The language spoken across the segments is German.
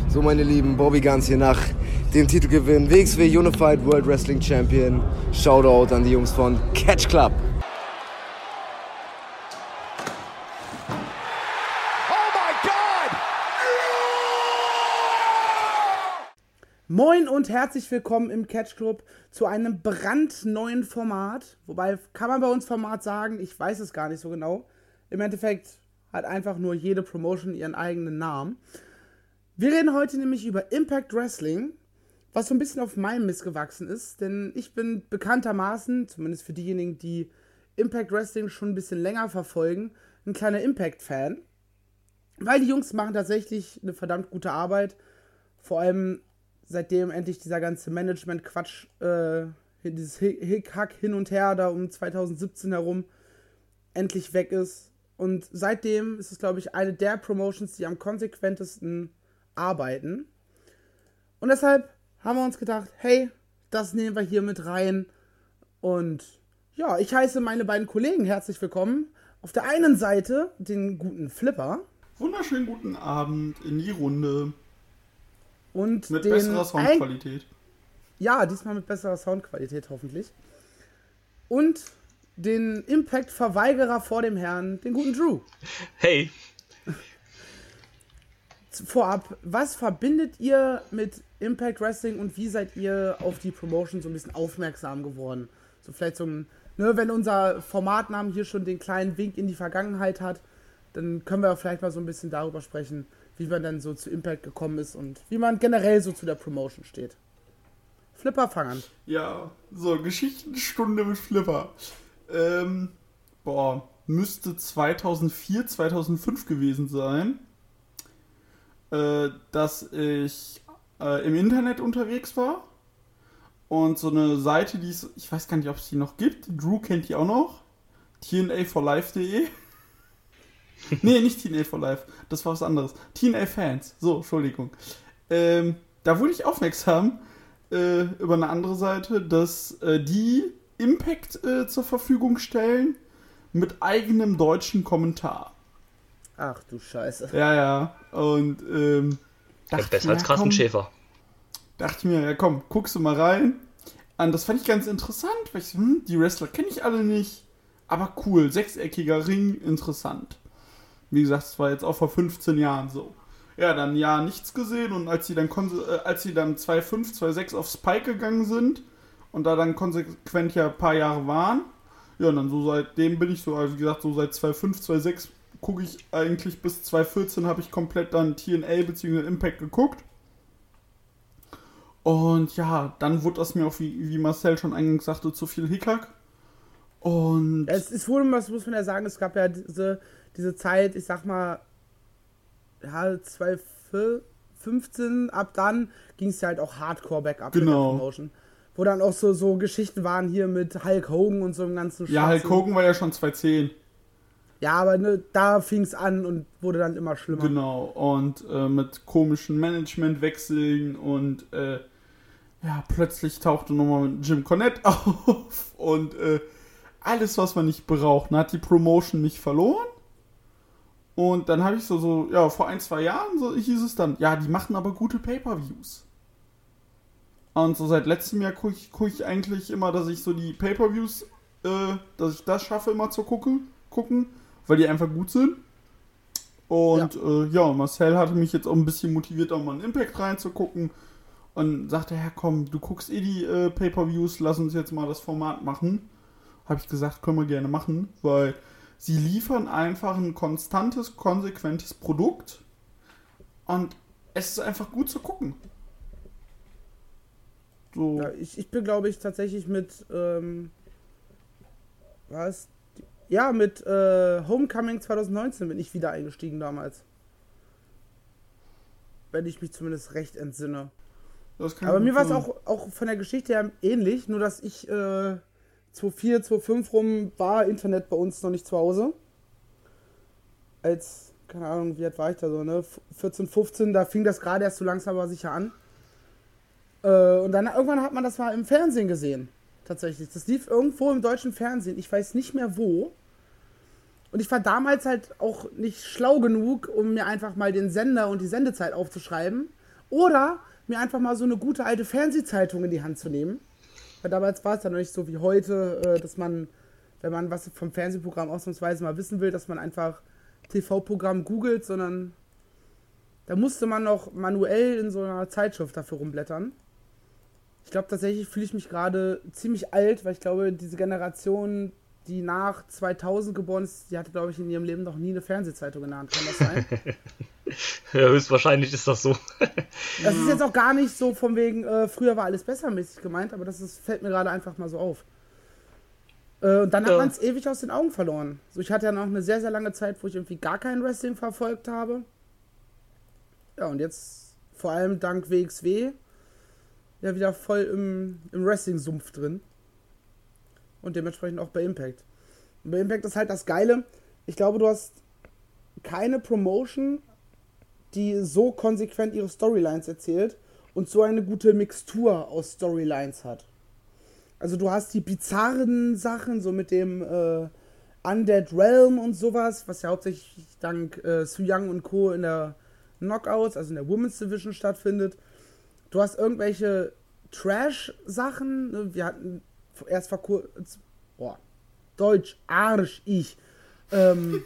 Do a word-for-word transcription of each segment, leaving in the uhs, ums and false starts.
So, meine Lieben, Bobby Guns hier nach dem Titelgewinn. W X W Unified World Wrestling Champion. Shoutout an die Jungs von Catch Club. Moin und herzlich willkommen im Catch Club zu einem brandneuen Format. Wobei, kann man bei uns Format sagen? Ich weiß es gar nicht so genau. Im Endeffekt hat einfach nur jede Promotion ihren eigenen Namen. Wir reden heute nämlich über Impact Wrestling, was so ein bisschen auf meinem Mist gewachsen ist. Denn ich bin bekanntermaßen, zumindest für diejenigen, die Impact Wrestling schon ein bisschen länger verfolgen, ein kleiner Impact-Fan. Weil die Jungs machen tatsächlich eine verdammt gute Arbeit. Vor allem seitdem endlich dieser ganze Management-Quatsch, äh, dieses Hickhack hin und her da um zwanzig siebzehn herum endlich weg ist. Und seitdem ist es, glaube ich, eine der Promotions, die am konsequentesten arbeiten. Und deshalb haben wir uns gedacht, hey, das nehmen wir hier mit rein. Und ja, ich heiße meine beiden Kollegen herzlich willkommen. Auf der einen Seite den guten Flipper. Wunderschönen guten Abend in die Runde. Und mit den besserer Soundqualität. Ein- ja, diesmal mit besserer Soundqualität hoffentlich. Und den Impact-Verweigerer vor dem Herrn, den guten Drew. Hey. Vorab, was verbindet ihr mit Impact Wrestling und wie seid ihr auf die Promotion so ein bisschen aufmerksam geworden? So vielleicht so ein, ne, wenn unser Formatnamen hier schon den kleinen Wink in die Vergangenheit hat, dann können wir vielleicht mal so ein bisschen darüber sprechen, wie man dann so zu Impact gekommen ist und wie man generell so zu der Promotion steht. Flipper, fang an. Ja, so, Geschichtenstunde mit Flipper. Ähm, boah, müsste zweitausendvier, zweitausendfünf gewesen sein, äh, dass ich äh, im Internet unterwegs war und so eine Seite, die es, ich weiß gar nicht, ob es die noch gibt, Drew kennt die auch noch, T N A for life punkt de. Nee, nicht T N A for life, das war was anderes. T N A Fans, so, Entschuldigung. Ähm, da wurde ich aufmerksam äh, über eine andere Seite, dass äh, die Impact äh, zur Verfügung stellen mit eigenem deutschen Kommentar. Ach du Scheiße. Ja, ja, und ähm, Ja, besser als Carsten Schäfer. Dachte ich mir, ja komm, guckst du mal rein. Und das fand ich ganz interessant, weil ich, hm, die Wrestler kenne ich alle nicht, aber cool, sechseckiger Ring, interessant. Wie gesagt, es war jetzt auch vor fünfzehn Jahren so. Ja, dann ein Jahr nichts gesehen und als sie dann, konse- äh, als sie dann zwei Komma fünf, zwei Komma sechs auf Spike gegangen sind und da dann konsequent ja ein paar Jahre waren, ja, und dann so seitdem bin ich so, also wie gesagt, so seit zwei Komma fünf, zwei Komma sechs gucke ich eigentlich bis zwei Komma vierzehn habe ich komplett dann T N A bzw. Impact geguckt. Und ja, dann wurde das mir auch, wie, wie Marcel schon eingangs sagte, zu viel Hickhack. Und Ja, es ist wohl, was muss man ja sagen, es gab ja diese, diese Zeit, ich sag mal, ja, zwanzig fünfzehn, ab dann ging es ja halt auch hardcore back up Genau. mit der Promotion. Wo dann auch so, so Geschichten waren hier mit Hulk Hogan und so einem ganzen ja, Hulk Hogan war ja schon zwanzig zehn. Ja, aber ne, da fing es an und wurde dann immer schlimmer. Genau, und äh, mit komischen Managementwechseln und äh, ja, plötzlich tauchte nochmal mit Jim Cornette auf und äh, alles, was man nicht braucht. Dann hat die Promotion mich verloren. Und dann habe ich so, so, ja, vor ein, zwei Jahren so hieß es dann, ja, die machen aber gute Pay-Per-Views. Und so seit letztem Jahr gucke ich, guck ich eigentlich immer, dass ich so die Pay-Per-Views, äh, dass ich das schaffe, immer zu gucken, gucken, weil die einfach gut sind. Und ja, äh, ja Marcel hatte mich jetzt auch ein bisschen motiviert, auch mal in Impact reinzugucken. Und sagte, ja komm, du guckst eh die äh, Pay-Per-Views, lass uns jetzt mal das Format machen. Habe ich gesagt, können wir gerne machen, weil sie liefern einfach ein konstantes, konsequentes Produkt und es ist einfach gut zu gucken. So. Ja, ich, ich bin, glaube ich, tatsächlich mit, ähm, was? Ja, mit äh, Homecoming zwanzig neunzehn bin ich wieder eingestiegen damals. Wenn ich mich zumindest recht entsinne. Aber mir war es auch, auch von der Geschichte her ähnlich, nur dass ich äh, zwanzig vier, zwanzig fünf rum war Internet bei uns noch nicht zu Hause. Als, keine Ahnung, wie alt war ich da so, ne? vierzehn, fünfzehn, da fing das gerade erst so langsam aber sicher an. Äh, und dann irgendwann hat man das mal im Fernsehen gesehen. Tatsächlich. Das lief irgendwo im deutschen Fernsehen. Ich weiß nicht mehr wo. Und ich war damals halt auch nicht schlau genug, um mir einfach mal den Sender und die Sendezeit aufzuschreiben Oder mir einfach mal so eine gute alte Fernsehzeitung in die Hand zu nehmen. Weil damals war es ja noch nicht so wie heute, dass man, wenn man was vom Fernsehprogramm ausnahmsweise mal wissen will, dass man einfach T V-Programm googelt, sondern da musste man noch manuell in so einer Zeitschrift dafür rumblättern. Ich glaube tatsächlich fühle ich mich gerade ziemlich alt, weil ich glaube, diese Generation, die nach zweitausend geboren ist, die hatte, glaube ich, in ihrem Leben noch nie eine Fernsehzeitung in der Hand. Kann das sein? Ja, höchstwahrscheinlich ist das so. Das ist jetzt auch gar nicht so von wegen, äh, früher war alles besser mäßig gemeint, aber das ist, fällt mir gerade einfach mal so auf. Äh, und dann hat ja. man es ewig aus den Augen verloren. So, ich hatte ja noch eine sehr, sehr lange Zeit, wo ich irgendwie gar kein Wrestling verfolgt habe. Ja, und jetzt vor allem dank W X W ja wieder voll im, im Wrestling-Sumpf drin. Und dementsprechend auch bei Impact. Und bei Impact ist halt das Geile, ich glaube, du hast keine Promotion, die so konsequent ihre Storylines erzählt und so eine gute Mixtur aus Storylines hat. Also du hast die bizarren Sachen, so mit dem äh, Undead Realm und sowas, was ja hauptsächlich dank äh, Su Yung und Co. in der Knockouts, also in der Women's Division stattfindet. Du hast irgendwelche Trash-Sachen, ne? Wir hatten erst vor kurzem, boah, Deutsch, Arsch, ich, ähm,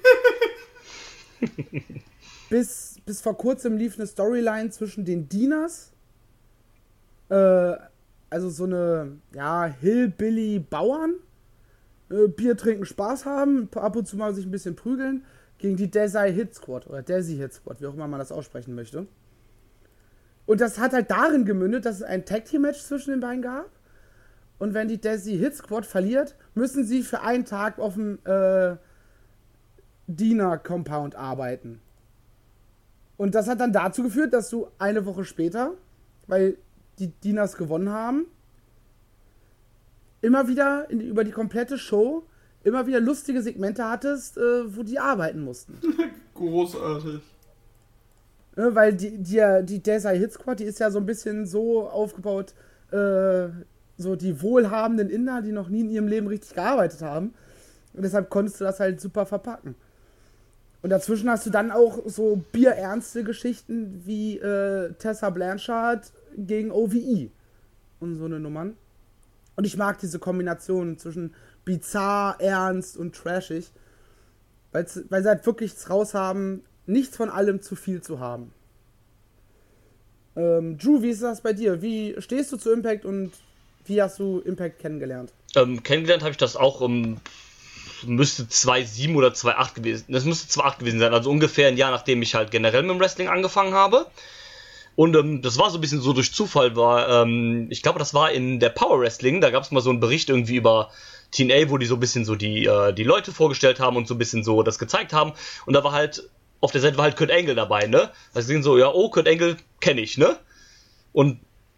bis, bis vor kurzem lief eine Storyline zwischen den Dinas, äh, also so eine, ja, Hillbilly-Bauern, äh, Bier trinken, Spaß haben, ab und zu mal sich ein bisschen prügeln, gegen die Desi Hit Squad, oder Desi Hit Squad, wie auch immer man das aussprechen möchte. Und das hat halt darin gemündet, dass es ein Tag-Team-Match zwischen den beiden gab. Und wenn die Desi Hit Squad verliert, müssen sie für einen Tag auf dem äh, Dina-Compound arbeiten. Und das hat dann dazu geführt, dass du eine Woche später, weil die Dinas gewonnen haben, immer wieder in, über die komplette Show immer wieder lustige Segmente hattest, äh, wo die arbeiten mussten. Großartig. Ja, weil die, die, die Desi Hit Squad, die ist ja so ein bisschen so aufgebaut, äh, so die wohlhabenden Inder, die noch nie in ihrem Leben richtig gearbeitet haben. Und deshalb konntest du das halt super verpacken. Und dazwischen hast du dann auch so bierernste Geschichten wie äh, Tessa Blanchard gegen O V E und so eine Nummern. Und ich mag diese Kombination zwischen bizarr, ernst und trashig, weil sie halt wirklich raus haben, nichts von allem zu viel zu haben. Ähm, Drew, wie ist das bei dir? Wie stehst du zu Impact und wie hast du Impact kennengelernt? Ähm, kennengelernt habe ich das auch um, müsste zwei sieben oder zwei acht gewesen, das müsste zwei acht gewesen sein, also ungefähr ein Jahr, nachdem ich halt generell mit dem Wrestling angefangen habe. Und ähm, das war so ein bisschen so durch Zufall, war, ähm, ich glaube, das war in der Power Wrestling, da gab es mal so einen Bericht irgendwie über T N A, wo die so ein bisschen so die, äh, die Leute vorgestellt haben und so ein bisschen so das gezeigt haben. Und da war halt, auf der Seite war halt Kurt Angle dabei, ne? Da sehen so, ja, oh, Kurt Angle kenne ich, ne? Und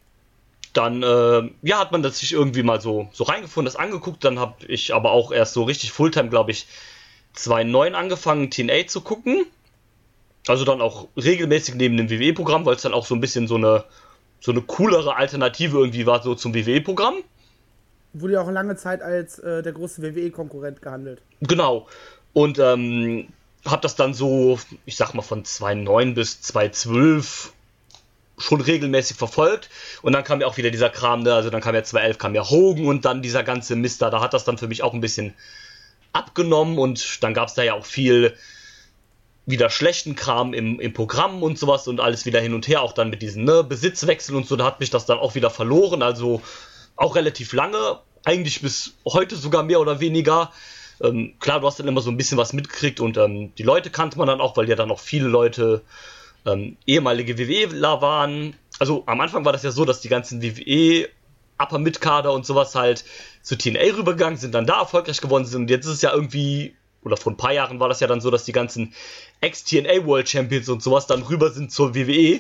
dann, äh, ja, hat man das sich irgendwie mal so, so reingefunden, das angeguckt. Dann habe ich aber auch erst so richtig Fulltime, glaube ich, zweitausendneun angefangen, T N A zu gucken. Also dann auch regelmäßig neben dem W W E-Programm, weil es dann auch so ein bisschen so eine, so eine coolere Alternative irgendwie war, so zum W W E-Programm. Wurde ja auch lange Zeit als äh, der große W W E-Konkurrent gehandelt. Genau. Und ähm, habe das dann so, ich sag mal, von zweitausendneun bis zweitausendzwölf schon regelmäßig verfolgt. Und dann kam ja auch wieder dieser Kram, ne? Also dann kam ja zweitausendelf, kam ja Hogan und dann dieser ganze Mist da. Da hat das dann für mich auch ein bisschen abgenommen und dann gab es da ja auch viel wieder schlechten Kram im, im Programm und sowas und alles wieder hin und her, auch dann mit diesen ne, Besitzwechsel und so, da hat mich das dann auch wieder verloren, also auch relativ lange, eigentlich bis heute sogar mehr oder weniger. Ähm, klar, du hast dann immer so ein bisschen was mitgekriegt und ähm, die Leute kannte man dann auch, weil ja dann auch viele Leute ähm, ehemalige WWEler waren. Also am Anfang war das ja so, dass die ganzen W W E Upper Mid-Kader und sowas halt zu T N A rübergegangen sind, dann da erfolgreich geworden sind und jetzt ist es ja irgendwie, oder vor ein paar Jahren war das ja dann so, dass die ganzen Ex-T N A World Champions und sowas dann rüber sind zur W W E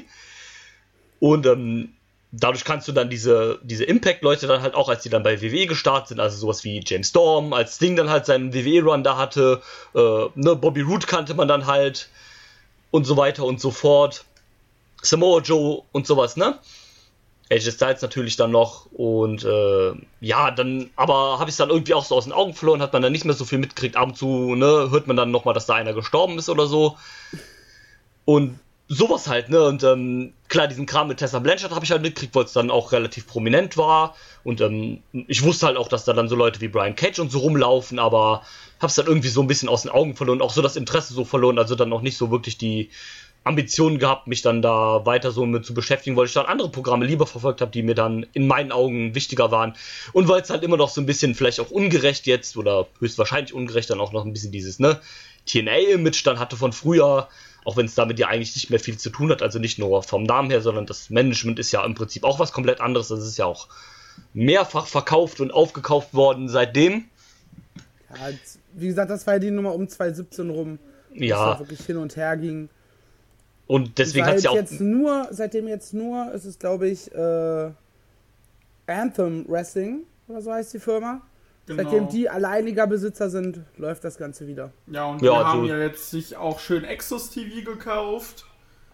und ähm, dadurch kannst du dann diese, diese Impact-Leute dann halt auch, als die dann bei W W E gestartet sind, also sowas wie James Storm, als Sting dann halt seinen W W E-Run da hatte, äh, ne, Bobby Roode kannte man dann halt und so weiter und so fort, Samoa Joe und sowas, ne? A J Styles natürlich dann noch und äh, ja, dann, aber habe ich es dann irgendwie auch so aus den Augen verloren, hat man dann nicht mehr so viel mitgekriegt, ab und zu, ne, hört man dann nochmal, dass da einer gestorben ist oder so und sowas halt, ne? Und ähm, klar, diesen Kram mit Tessa Blanchard habe ich halt mitgekriegt, weil es dann auch relativ prominent war. Und ähm, ich wusste halt auch, dass da dann so Leute wie Brian Cage und so rumlaufen, aber hab's dann irgendwie so ein bisschen aus den Augen verloren, auch so das Interesse so verloren, also dann auch nicht so wirklich die Ambitionen gehabt, mich dann da weiter so mit zu beschäftigen, weil ich dann andere Programme lieber verfolgt habe, die mir dann in meinen Augen wichtiger waren. Und weil es halt immer noch so ein bisschen vielleicht auch ungerecht jetzt, oder höchstwahrscheinlich ungerecht, dann auch noch ein bisschen dieses, ne, T N A-Image dann hatte von früher, auch wenn es damit ja eigentlich nicht mehr viel zu tun hat, also nicht nur vom Namen her, sondern das Management ist ja im Prinzip auch was komplett anderes, das ist ja auch mehrfach verkauft und aufgekauft worden seitdem. Ja, wie gesagt, das war ja die Nummer um zwanzig siebzehn rum, ja, es wirklich hin und her ging. Und deswegen hat es ja auch... Jetzt nur, seitdem jetzt nur, ist es glaube ich, äh, Anthem Wrestling, oder so heißt die Firma. Genau. Seitdem die alleiniger Besitzer sind, läuft das Ganze wieder. Ja, und ja, die so haben ja jetzt sich auch schön Access T V gekauft.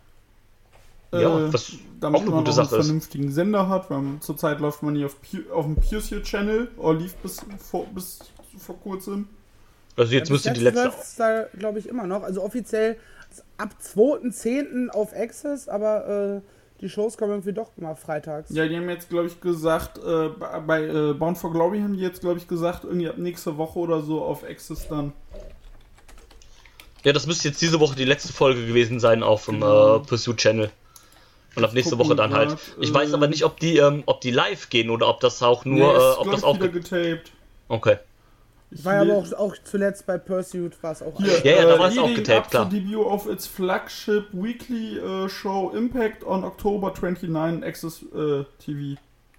Ja, äh, was damit auch eine man gute auch Sache einen ist. vernünftigen Sender hat, weil man, zurzeit läuft man hier auf, Pu- auf dem P C Channel, oder lief bis vor, bis vor kurzem. Also jetzt ja, müsste jetzt die letzte... läuft's da, glaube ich, immer noch. Also offiziell ab zweiten zehnten auf Access, aber äh, die Shows kommen irgendwie doch immer freitags. Ja, die haben jetzt, glaube ich, gesagt, äh, bei, bei äh, Bound for Glory haben die jetzt, glaube ich, gesagt, irgendwie ab nächste Woche oder so auf Access dann. Ja, das müsste jetzt diese Woche die letzte Folge gewesen sein auf dem Genau. äh, Pursuit Channel. Und ab nächste Gucken Woche dann grad, halt. Ich äh, weiß aber nicht, ob die, ähm, ob die live gehen oder ob das auch nur, nee, ist, äh, ob glaub das ich, auch... wieder ge- getaped. Okay. Ich War ja aber le- auch, auch zuletzt bei Pursuit war es auch. Hier, Ja, ja, da äh, war es auch leading getaped, up klar. to debut of its flagship weekly uh, show Impact on October twenty-ninth Access uh, T V.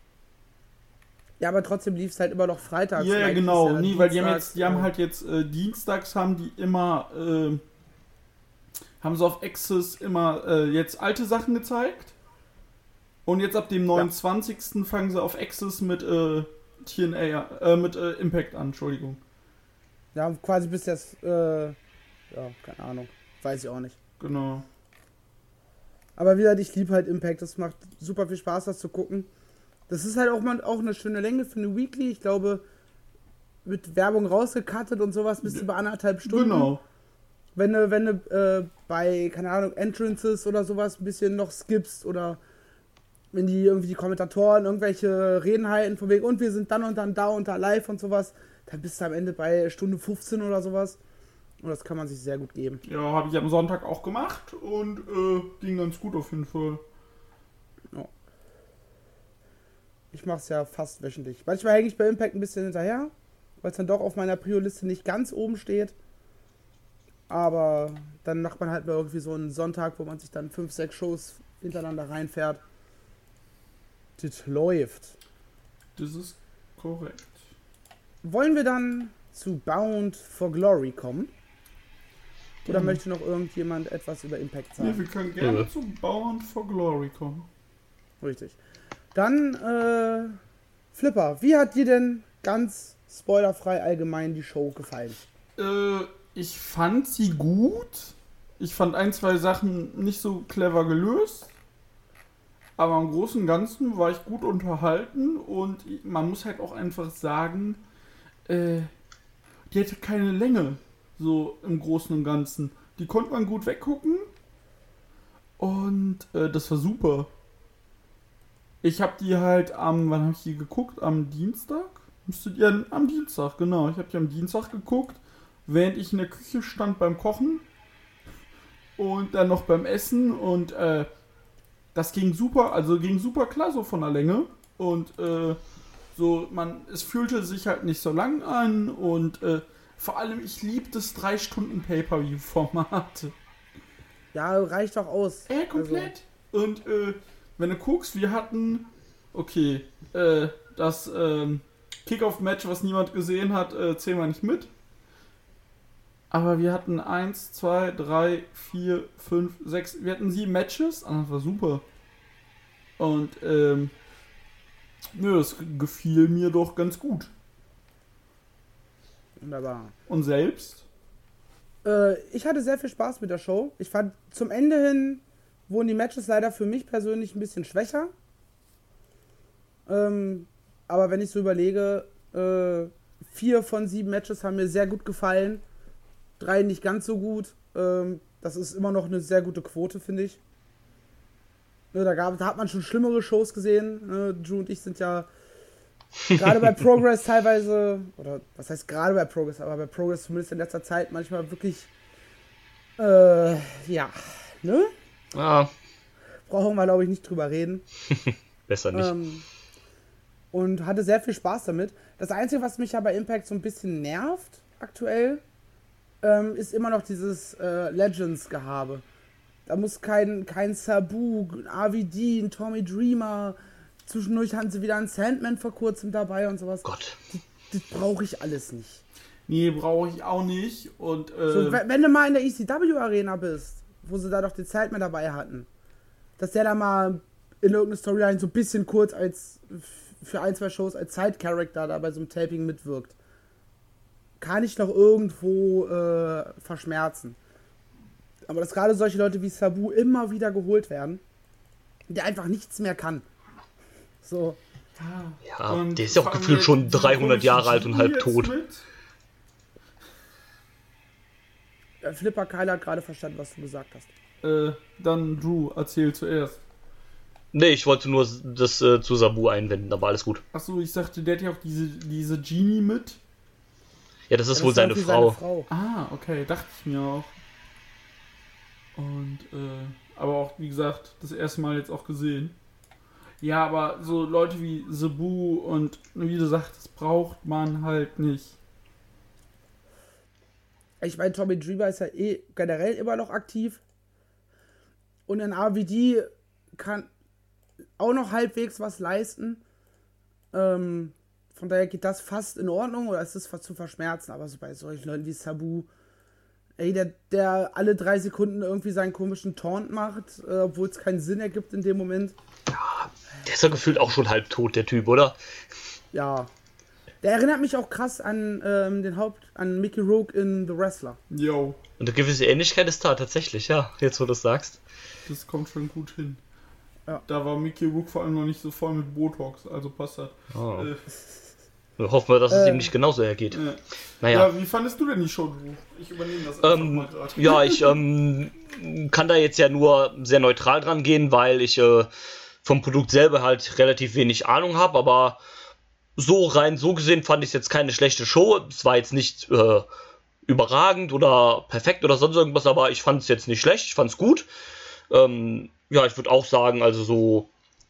Ja, aber trotzdem lief es halt immer noch freitags. Ja, ja, Vielleicht genau. ist ja Nee, weil die haben dienstags, jetzt, die haben äh, halt jetzt äh, dienstags haben die immer, äh, haben sie auf Access immer äh, jetzt alte Sachen gezeigt. Und jetzt ab dem neunundzwanzigsten fangen sie auf Access mit äh, T N A, äh, mit äh, Impact an, Entschuldigung. Ja, quasi bis jetzt, äh, ja, keine Ahnung. Weiß ich auch nicht. Genau. Aber wie gesagt, ich liebe halt Impact. Das macht super viel Spaß, das zu gucken. Das ist halt auch mal auch eine schöne Länge für eine Weekly. Ich glaube, mit Werbung rausgecuttet und sowas bist du bei anderthalb Stunden. Genau. Wenn du, wenn du äh, bei, keine Ahnung, Entrances oder sowas ein bisschen noch skippst oder wenn die irgendwie die Kommentatoren irgendwelche Reden halten von wegen und wir sind dann und dann da und da live und sowas, dann bist du am Ende bei Stunde fünfzehn oder sowas. Und das kann man sich sehr gut geben. Ja, habe ich am Sonntag auch gemacht und äh, ging ganz gut auf jeden Fall. Ja. Ich mache es ja fast wöchentlich. Manchmal hänge ich bei Impact ein bisschen hinterher, weil es dann doch auf meiner Prio-Liste nicht ganz oben steht. Aber dann macht man halt mal irgendwie so einen Sonntag, wo man sich dann fünf, sechs Shows hintereinander reinfährt. Das läuft. Das ist korrekt. Wollen wir dann zu Bound for Glory kommen? Oder Mhm. möchte noch irgendjemand etwas über Impact Nee, sagen? wir können gerne Ja. zu Bound for Glory kommen. Richtig. Dann, äh, Flipper, wie hat dir denn ganz spoilerfrei allgemein die Show gefallen? Äh, ich fand sie gut. Ich fand ein, zwei Sachen nicht so clever gelöst. Aber im Großen und Ganzen war ich gut unterhalten und man muss halt auch einfach sagen, äh, die hatte keine Länge, so im Großen und Ganzen. Die konnte man gut weggucken und äh, das war super. Ich habe die halt am, wann habe ich die geguckt? Am Dienstag? Müsstet ihr, am Dienstag, genau. Ich habe die am Dienstag geguckt, während ich in der Küche stand beim Kochen und dann noch beim Essen und äh, das ging super, also ging super klar so von der Länge und äh, so, man, es fühlte sich halt nicht so lang an und äh, vor allem, ich liebe das drei Stunden Pay-Per-View-Format. Ja, reicht doch aus. Äh, komplett. Also. Und äh, wenn du guckst, wir hatten, okay, äh, das ähm, Kickoff-Match, was niemand gesehen hat, äh, zählen wir nicht mit. Aber wir hatten eins, zwei, drei, vier, fünf, sechs, wir hatten sieben Matches, und das war super. Und, ähm, nö, das gefiel mir doch ganz gut. Wunderbar. Und selbst? Äh, ich hatte sehr viel Spaß mit der Show. Ich fand, zum Ende hin wurden die Matches leider für mich persönlich ein bisschen schwächer. Ähm, aber wenn ich so überlege, äh, vier von sieben Matches haben mir sehr gut gefallen. Drei nicht ganz so gut. Ähm, Das ist immer noch eine sehr gute Quote, finde ich. Ne, da, gab, da hat man schon schlimmere Shows gesehen. Ne, Drew und ich sind ja gerade bei Progress teilweise, oder was heißt gerade bei Progress, aber bei Progress zumindest in letzter Zeit manchmal wirklich, äh, ja, ne? Ah. Brauchen wir, glaube ich, nicht drüber reden. Besser nicht. Ähm, und hatte sehr viel Spaß damit. Das Einzige, was mich ja bei Impact so ein bisschen nervt aktuell, ähm, ist immer noch dieses äh, Legends-Gehabe. Da muss kein, kein Sabu, ein R V D, ein Tommy Dreamer, zwischendurch hatten sie wieder einen Sandman vor kurzem dabei und sowas. Gott. Das, das brauche ich alles nicht. Nee, brauche ich auch nicht. Und, äh, so, wenn, wenn du mal in der E C W-Arena bist, wo sie da doch den Sandman dabei hatten, dass der da mal in irgendeiner Storyline so ein bisschen kurz als für ein, zwei Shows als Side-Character da bei so einem Taping mitwirkt, kann ich doch irgendwo äh, verschmerzen. Aber dass gerade solche Leute wie Sabu immer wieder geholt werden, der einfach nichts mehr kann. So. Ja, und der ist ja auch vor allem gefühlt der- schon dieser dreihundert Jahre komische alt und Genie halb jetzt tot. mit. Äh, Flipper Kyle hat gerade verstanden, was du gesagt hast. Äh, dann Drew, erzähl zuerst. Nee, ich wollte nur das äh, zu Sabu einwenden, aber alles gut. Achso, ich sagte, der hat ja auch diese, diese Genie mit. Ja, das ist Ja, wohl das seine irgendwie Frau. Frau. Ah, okay, dachte ich mir auch. Und, äh, aber auch, wie gesagt, das erste Mal jetzt auch gesehen. Ja, aber so Leute wie Sabu und, wie du sagst, braucht man halt nicht. Ich meine, Tommy Dreamer ist ja eh generell immer noch aktiv. Und ein R V D kann auch noch halbwegs was leisten. Ähm, von daher geht das fast in Ordnung oder ist es fast zu verschmerzen. Aber so bei solchen Leuten wie Sabu, ey, der, der alle drei Sekunden irgendwie seinen komischen Taunt macht, äh, obwohl es keinen Sinn ergibt in dem Moment. Der ist ja gefühlt auch schon halb tot, der Typ, oder? Ja. Der erinnert mich auch krass an ähm, den Haupt, an Mickey Rourke in The Wrestler. Yo, Und eine gewisse Ähnlichkeit ist da tatsächlich, ja, jetzt wo du es sagst. das kommt schon gut hin. Ja. Da war Mickey Rourke vor allem noch nicht so voll mit Botox, also passt das. Oh. Äh, Wir hoffen, dass es Äh. ihm nicht genauso ergeht. äh. Naja. Ja, wie fandest du denn die Show, Drew? Ich übernehme das einfach Ähm, mal gerade. ja, ich ähm, kann da jetzt ja nur sehr neutral dran gehen, weil ich äh, vom Produkt selber halt relativ wenig Ahnung habe, aber so rein so gesehen fand ich es jetzt keine schlechte Show. Es war jetzt nicht äh, überragend oder perfekt oder sonst irgendwas, aber ich fand es jetzt nicht schlecht, ich fand es gut. Ähm, ja, ich würde auch sagen, also so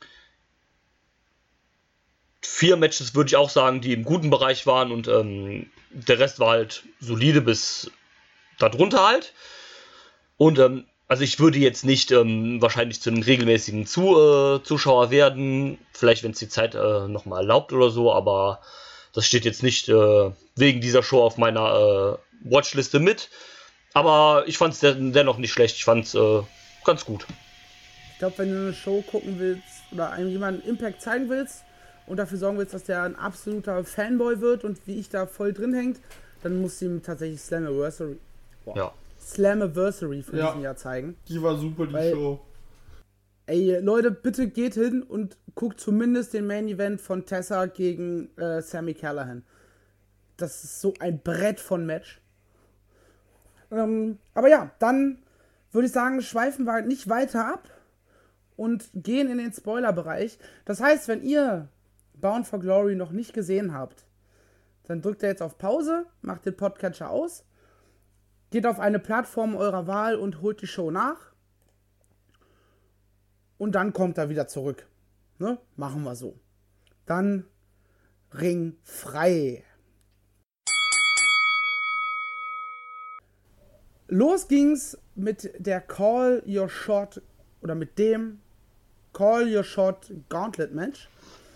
vier Matches würde ich auch sagen, die im guten Bereich waren und ähm, der Rest war halt solide bis darunter halt. Und ähm, also ich würde jetzt nicht ähm, wahrscheinlich zu einem regelmäßigen zu, äh, Zuschauer werden, vielleicht wenn es die Zeit äh, nochmal erlaubt oder so, aber das steht jetzt nicht äh, wegen dieser Show auf meiner äh, Watchliste mit. Aber ich fand es den, dennoch nicht schlecht, ich fand es äh, ganz gut. Ich glaube, wenn du eine Show gucken willst oder einem jemanden Impact zeigen willst und dafür sorgen willst, dass der ein absoluter Fanboy wird und wie ich da voll drin hängt, dann musst du ihm tatsächlich Slammiversary, boah, Ja. Slammiversary von Ja. diesem Jahr zeigen. Die war super, die Weil- Show. Ey, Leute, bitte geht hin und guckt zumindest den Main Event von Tessa gegen äh, Sami Callihan. Das ist so ein Brett von Match. Ähm, aber ja, dann würde ich sagen, schweifen wir nicht weiter ab und gehen in den Spoiler-Bereich. Das heißt, wenn ihr Bound for Glory noch nicht gesehen habt, dann drückt ihr jetzt auf Pause, macht den Podcatcher aus, geht auf eine Plattform eurer Wahl und holt die Show nach. Und dann kommt er wieder zurück. Ne? Machen wir so. Dann Ring frei. Los ging's mit der Call Your Shot oder mit dem Call Your Shot Gauntlet Match.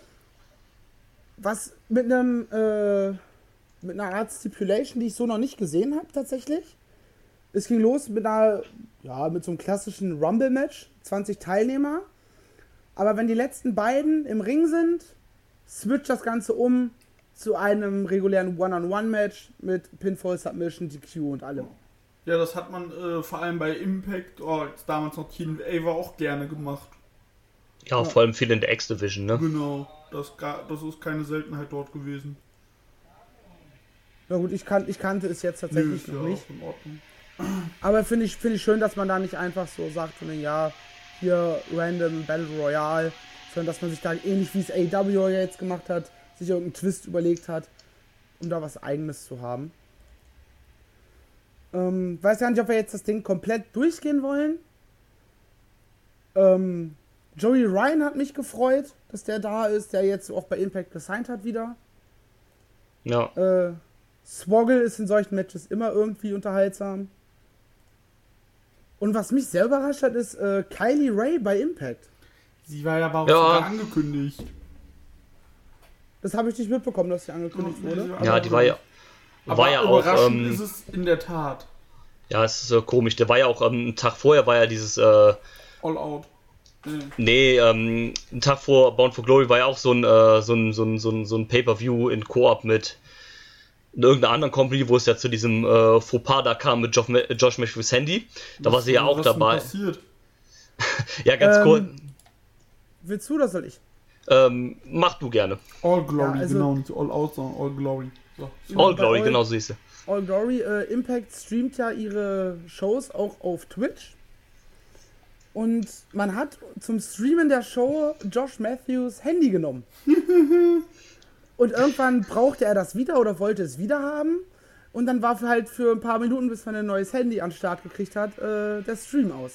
Was mit einem äh, mit einer Art Stipulation, die ich so noch nicht gesehen habe tatsächlich. Es ging los mit einer, ja, mit so einem klassischen Rumble-Match, zwanzig Teilnehmer. Aber wenn die letzten beiden im Ring sind, switcht das Ganze um zu einem regulären One-on-One-Match mit Pinfall, Submission, D Q und allem. Ja, das hat man äh, vor allem bei Impact, oh, als damals noch T N A war, auch gerne gemacht. Ja, vor allem viel in der X-Division, ne? Genau, das, ga- das ist keine Seltenheit dort gewesen. Na gut, ich, kan ich kannte es jetzt Nö, tatsächlich ist ja noch nicht. auch in Ordnung. Aber finde ich, find ich schön, dass man da nicht einfach so sagt, von den, ja, hier random Battle Royale, sondern dass man sich da ähnlich wie es A E W jetzt gemacht hat, sich irgendeinen Twist überlegt hat, um da was Eigenes zu haben. Ähm, weiß gar nicht, ob wir jetzt das Ding komplett durchgehen wollen. Ähm, Joey Ryan hat mich gefreut, dass der da ist, der jetzt auch bei Impact gesigned hat wieder. Ja. Äh, Swoggle ist in solchen Matches immer irgendwie unterhaltsam. Und was mich sehr überrascht hat, ist äh, Kylie Ray bei Impact. Sie war ja aber auch Ja. sogar angekündigt. Das habe ich nicht mitbekommen, dass sie angekündigt wurde. Ja, die war ja, Aber war ja auch, überraschend ähm, ist es in der Tat. ja, es ist so komisch, der war ja auch, ähm, einen Tag vorher war ja dieses, äh, All out. Nee. nee, ähm, einen Tag vor Bound for Glory war ja auch so ein, äh, so ein, so ein, so ein, so ein Pay-Per-View in Koop mit irgendeiner anderen Company, wo es ja zu diesem äh, Fauxpas da kam mit Josh, Josh Matthews Handy. Da war sie ja auch Was denn dabei. passiert? Ja, ganz Ähm, kurz. Willst du oder soll ich? Ähm, mach du gerne. All Glory, Ja, also- genau, nicht All Out, sondern All Glory. So. All bei Glory, All- genau so hieß sie. All Glory, äh, Impact streamt ja ihre Shows auch auf Twitch. Und man hat zum Streamen der Show Josh Matthews Handy genommen. Und irgendwann brauchte er das wieder oder wollte es wieder haben. Und dann war für halt für ein paar Minuten, bis man ein neues Handy an den Start gekriegt hat, äh, der Stream aus.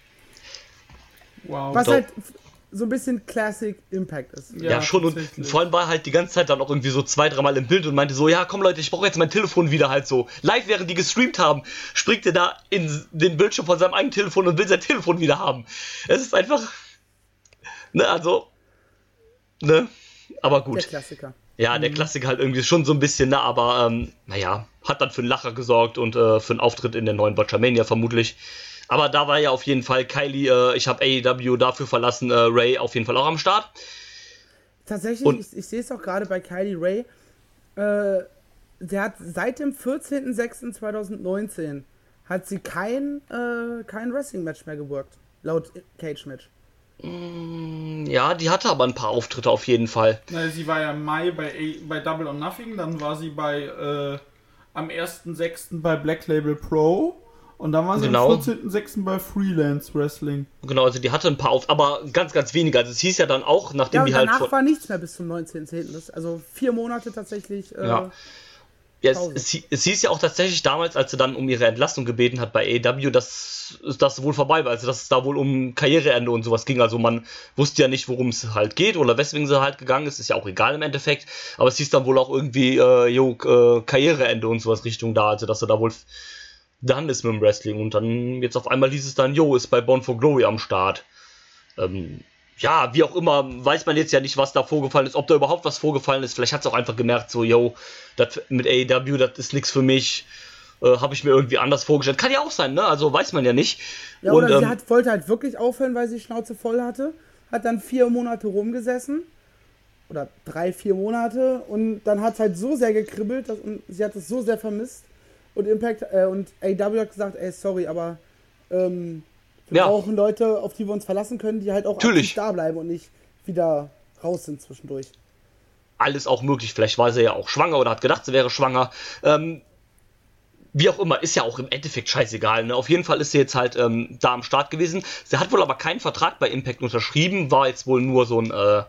Wow. Was Doch. halt f- so ein bisschen Classic Impact ist. Ja, schon, und tatsächlich. vor allem war er halt die ganze Zeit dann auch irgendwie so zwei, dreimal im Bild und meinte so, ja komm Leute, ich brauche jetzt mein Telefon wieder halt so. Live, während die gestreamt haben, springt er da in den Bildschirm von seinem eigenen Telefon und will sein Telefon wieder haben. Es ist einfach, ne, also, ne, aber Der gut. Klassiker. Ja, der Klassiker halt irgendwie schon so ein bisschen, ne, aber, ähm, naja, hat dann für einen Lacher gesorgt und äh, für einen Auftritt in der neuen Botchamania vermutlich. Aber da war ja auf jeden Fall Kylie, äh, ich habe A E W dafür verlassen, äh, Ray auf jeden Fall auch am Start. Tatsächlich, Und- ich, ich sehe es auch gerade bei Kylie Ray. Äh, der hat seit dem vierzehnten sechsten zweitausendneunzehn hat sie kein, äh, kein Wrestling-Match mehr geworkt. Laut Cage-Match. Ja, die hatte aber ein paar Auftritte auf jeden Fall. Na, sie war ja im Mai bei, A- bei Double or Nothing, dann war sie bei äh, am ersten sechsten bei Black Label Pro und dann war sie Genau. am vierzehnten sechsten bei Freelance Wrestling. Genau, also die hatte ein paar auf, aber ganz, ganz wenige. Also es hieß ja dann auch, nachdem Ja, und die halt danach von, war nichts mehr bis zum neunzehnten zehnten Das- Also vier Monate tatsächlich. Äh, Ja. ja, es, Pause. es, hie- es hieß ja auch tatsächlich damals, als sie dann um ihre Entlassung gebeten hat bei A E W, dass das wohl vorbei war, also dass es da wohl um Karriereende und sowas ging. Also man wusste ja nicht, worum es halt geht oder weswegen sie halt gegangen ist, ist ja auch egal im Endeffekt. Aber es hieß dann wohl auch irgendwie, äh, jo, äh, Karriereende und sowas Richtung da, also dass er da wohl f- dann ist mit dem Wrestling. Und dann jetzt auf einmal hieß es dann, jo, ist bei Bound for Glory am Start. Ähm, ja, wie auch immer, weiß man jetzt ja nicht, was da vorgefallen ist, ob da überhaupt was vorgefallen ist. Vielleicht hat es auch einfach gemerkt, so, yo, das mit A E W, das ist nichts für mich. Äh, habe ich mir irgendwie anders vorgestellt. Kann ja auch sein, ne? Also weiß man ja nicht. Ja, Und, oder sie ähm, hat, wollte halt wirklich aufhören, weil sie Schnauze voll hatte. Hat dann vier Monate rumgesessen. Oder drei, vier Monate. Und dann hat es halt so sehr gekribbelt, dass, und sie hat es so sehr vermisst. Und Impact äh, und A E W hat gesagt, ey, sorry, aber ähm, wir Ja. brauchen Leute, auf die wir uns verlassen können, die halt auch Natürlich. aktiv da bleiben und nicht wieder raus sind zwischendurch. alles auch möglich. Vielleicht war sie ja auch schwanger oder hat gedacht, sie wäre schwanger. Ähm, wie auch immer, ist ja auch im Endeffekt scheißegal. Ne? Auf jeden Fall ist sie jetzt halt ähm, da am Start gewesen. Sie hat wohl aber keinen Vertrag bei Impact unterschrieben, war jetzt wohl nur so ein äh,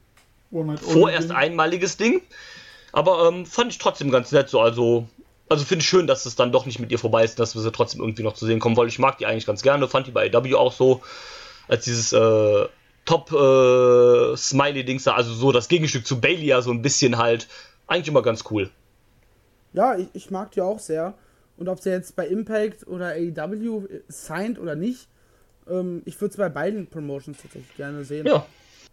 vorerst einmaliges Ding. Aber ähm, fand ich trotzdem ganz nett so. Also, also finde ich schön, dass es dann doch nicht mit ihr vorbei ist, dass wir sie trotzdem irgendwie noch zu sehen kommen, weil ich mag die eigentlich ganz gerne. Fand die bei A E W auch so als dieses äh, Top-Smiley-Dings da, also so das Gegenstück zu Bayley ja so ein bisschen halt. Eigentlich immer ganz cool. Ja, ich, ich mag die auch sehr. Und ob sie jetzt bei Impact oder A E W signed oder nicht, ähm, ich würde es bei beiden Promotions tatsächlich gerne sehen. Ja.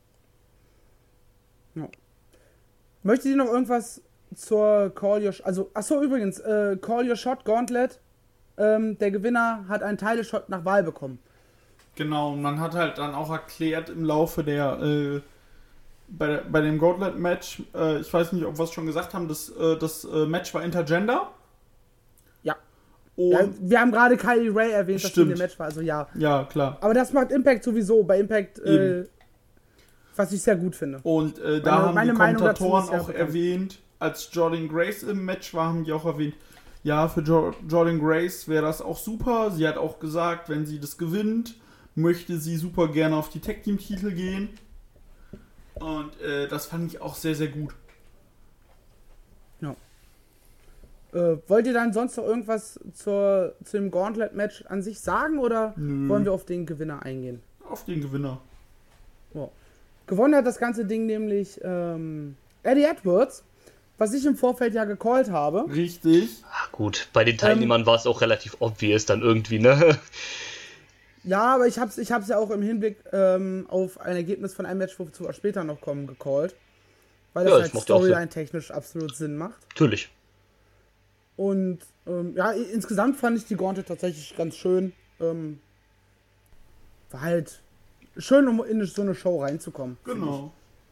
Ja. Möchtet ihr noch irgendwas zur Call Your... Also, achso, übrigens, äh, Call Your Shot Gauntlet, ähm, der Gewinner hat einen Teile-Shot nach Wahl bekommen. Genau, und man hat halt dann auch erklärt im Laufe der, äh, bei, bei dem Gauntlet-Match, äh, ich weiß nicht, ob wir es schon gesagt haben, das, äh, das äh, Match war intergender. Ja. Und, ja ja, wir haben gerade Kylie Ray erwähnt, dass sie in Stimmt. dem Match war, also ja. klar. Aber das macht Impact sowieso, bei Impact, äh, Eben. was ich sehr gut finde. Und äh, da Meine- haben meine die Meinung dazu Kommentatoren ist ja auch bekannt. erwähnt, als Jordan Grace im Match war, haben die auch erwähnt, ja, für jo- Jordynne Grace wäre das auch super. Sie hat auch gesagt, wenn sie das gewinnt, möchte sie super gerne auf die Tag-Team-Titel gehen. Und äh, das fand ich auch sehr, sehr gut. Ja. Äh, wollt ihr dann sonst noch irgendwas zur, zu dem Gauntlet-Match an sich sagen oder Nö. wollen wir auf den Gewinner eingehen? Auf den Gewinner. Ja. Gewonnen hat das ganze Ding nämlich ähm, Eddie Edwards, was ich im Vorfeld ja gecallt habe. Richtig. Ach, gut, bei den Teilnehmern ähm, war es auch relativ obvious dann irgendwie, ne? Ja, aber ich hab's, ich hab's ja auch im Hinblick ähm, auf ein Ergebnis von einem Match, wozu wir später noch kommen, gecallt. Weil das ja, halt Storyline-technisch absolut Sinn macht. Natürlich. Und ähm, ja, insgesamt fand ich die Gauntlet tatsächlich ganz schön. Ähm, war halt schön, um in so eine Show reinzukommen. Genau.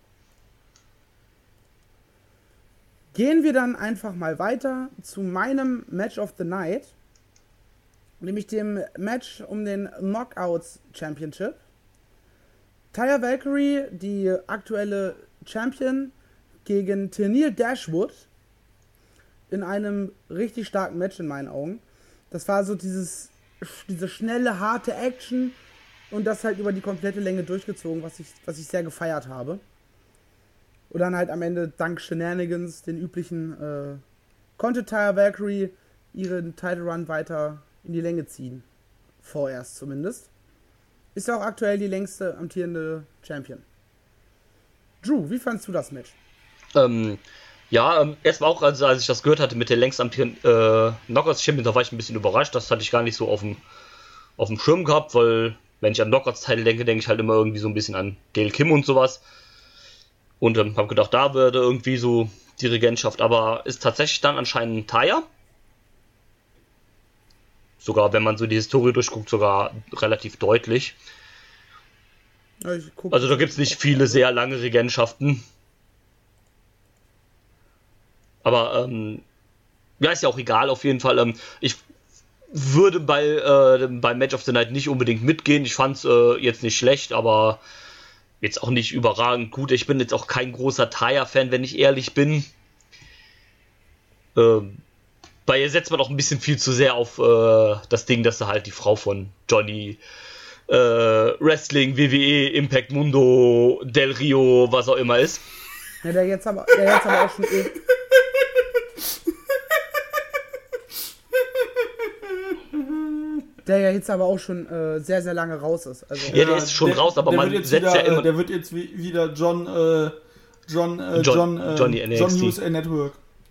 Gehen wir dann einfach mal weiter zu meinem Match of the Night. Nämlich dem Match um den Knockouts Championship. Taya Valkyrie, die aktuelle Champion, gegen Tenille Dashwood. In einem richtig starken Match in meinen Augen. Das war so dieses, diese schnelle, harte Action und das halt über die komplette Länge durchgezogen, was ich, was ich sehr gefeiert habe. Und dann halt am Ende dank Shenanigans, den üblichen, äh, konnte Taya Valkyrie ihren Title Run weiter in die Länge ziehen. Vorerst zumindest. Ist ja auch aktuell die längste amtierende Champion. Drew, wie fandst du das Match? Ähm, ja, ähm, erstmal auch, also, als ich das gehört hatte mit der längst amtierenden äh, Knockouts Champion, da war ich ein bisschen überrascht. Das hatte ich gar nicht so auf dem, auf dem Schirm gehabt, weil, wenn ich an Knockouts-Titel denke, denke ich halt immer irgendwie so ein bisschen an Gail Kim und sowas. Und ähm, habe gedacht, da würde irgendwie so die Regentschaft, aber ist tatsächlich dann anscheinend Taya. Sogar, wenn man so die Historie durchguckt, sogar relativ deutlich. Ja, ich guck, also da gibt es nicht viele sehr lange Regentschaften. Aber ähm, ja, ist ja auch egal auf jeden Fall. Ähm, ich würde bei äh, beim Match of the Night nicht unbedingt mitgehen. Ich fand es äh, jetzt nicht schlecht, aber jetzt auch nicht überragend gut. Ich bin jetzt auch kein großer Taya-Fan, wenn ich ehrlich bin. Ähm, bei ihr setzt man auch ein bisschen viel zu sehr auf äh, das Ding, dass sie halt die Frau von Johnny äh, Wrestling, W W E, Impact Mundo, Del Rio, was auch immer ist. Ja, der jetzt aber, der jetzt aber auch schon eh... Der ja jetzt aber auch schon äh, sehr, sehr lange raus ist. Also, ja, der ist schon der, raus, aber man setzt wieder, ja immer... Der wird jetzt wieder John, äh, John, äh, John, John, äh, Johnny N X T. John U S A Network.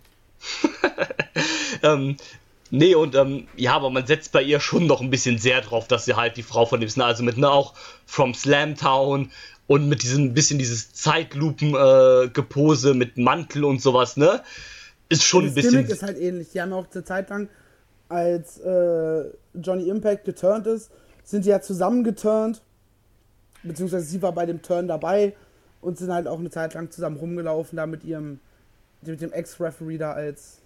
ähm, nee, und ähm, ja, aber man setzt bei ihr schon noch ein bisschen sehr drauf, dass sie halt die Frau von dem ist, ne, also mit, ne, auch From Slamtown und mit diesem bisschen dieses Zeitlupen-Gepose äh, mit Mantel und sowas, ne, ist schon das ein bisschen... Das Gimmick ist halt ähnlich, die haben auch eine Zeit lang, als äh, Johnny Impact geturnt ist, sind die ja zusammen geturnt, beziehungsweise sie war bei dem Turn dabei und sind halt auch eine Zeit lang zusammen rumgelaufen, da mit ihrem, mit dem Ex-Referee da als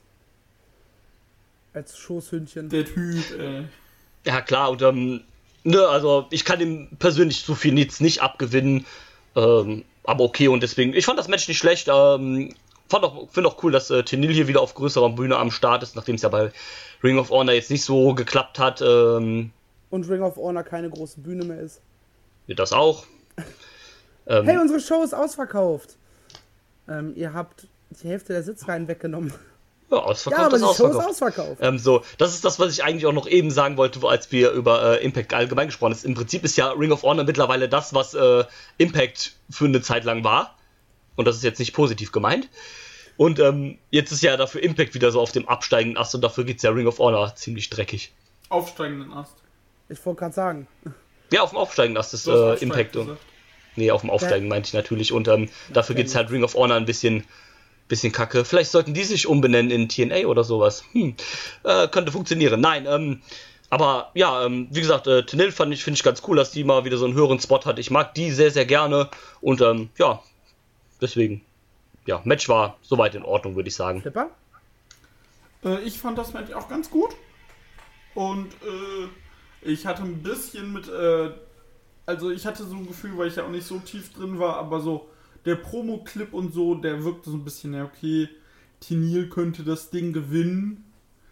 als Schoßhündchen. Der Typ, ey. Ja, klar, und ähm, ne, also ich kann ihm persönlich so viel jetzt nicht abgewinnen, ähm, aber okay, und deswegen, ich fand das Match nicht schlecht, ähm, fand auch, finde auch cool, dass äh, Tenille hier wieder auf größerer Bühne am Start ist, nachdem es ja bei Ring of Honor jetzt nicht so geklappt hat. Ähm, und Ring of Honor keine große Bühne mehr ist. Das auch. ähm, hey, unsere Show ist ausverkauft. Ähm, ihr habt die Hälfte der Sitzreihen weggenommen. Ja, ausverkauft ja, aber ist die ausverkauft. Show ist ausverkauft. Ähm, so, das ist das, was ich eigentlich auch noch eben sagen wollte, als wir über äh, Impact allgemein gesprochen haben. Im Prinzip ist ja Ring of Honor mittlerweile das, was äh, Impact für eine Zeit lang war. Und das ist jetzt nicht positiv gemeint. Und ähm, jetzt ist ja dafür Impact wieder so auf dem absteigenden Ast und dafür geht's ja Ring of Honor ziemlich dreckig. Aufsteigenden Ast. Ich wollte gerade sagen. Ja, auf dem aufsteigenden Ast ist äh, Impact. Und, nee, auf dem aufsteigenden ja. meinte ich natürlich. Und ähm, dafür geht's halt Ring of Honor ein bisschen, bisschen kacke. Vielleicht sollten die sich umbenennen in T N A oder sowas. Hm. Äh, könnte funktionieren. Nein, ähm, aber ja, ähm, wie gesagt, äh, Tenille fand ich, finde ich ganz cool, dass die mal wieder so einen höheren Spot hat. Ich mag die sehr, sehr gerne. Und ähm, ja, deswegen. Ja, Match war soweit in Ordnung, würde ich sagen. Flipper? Äh, ich fand das Match auch ganz gut. Und äh, ich hatte ein bisschen mit, äh, also ich hatte so ein Gefühl, weil ich ja auch nicht so tief drin war, aber so der Promo-Clip und so, der wirkte so ein bisschen, ja okay, Tenille könnte das Ding gewinnen.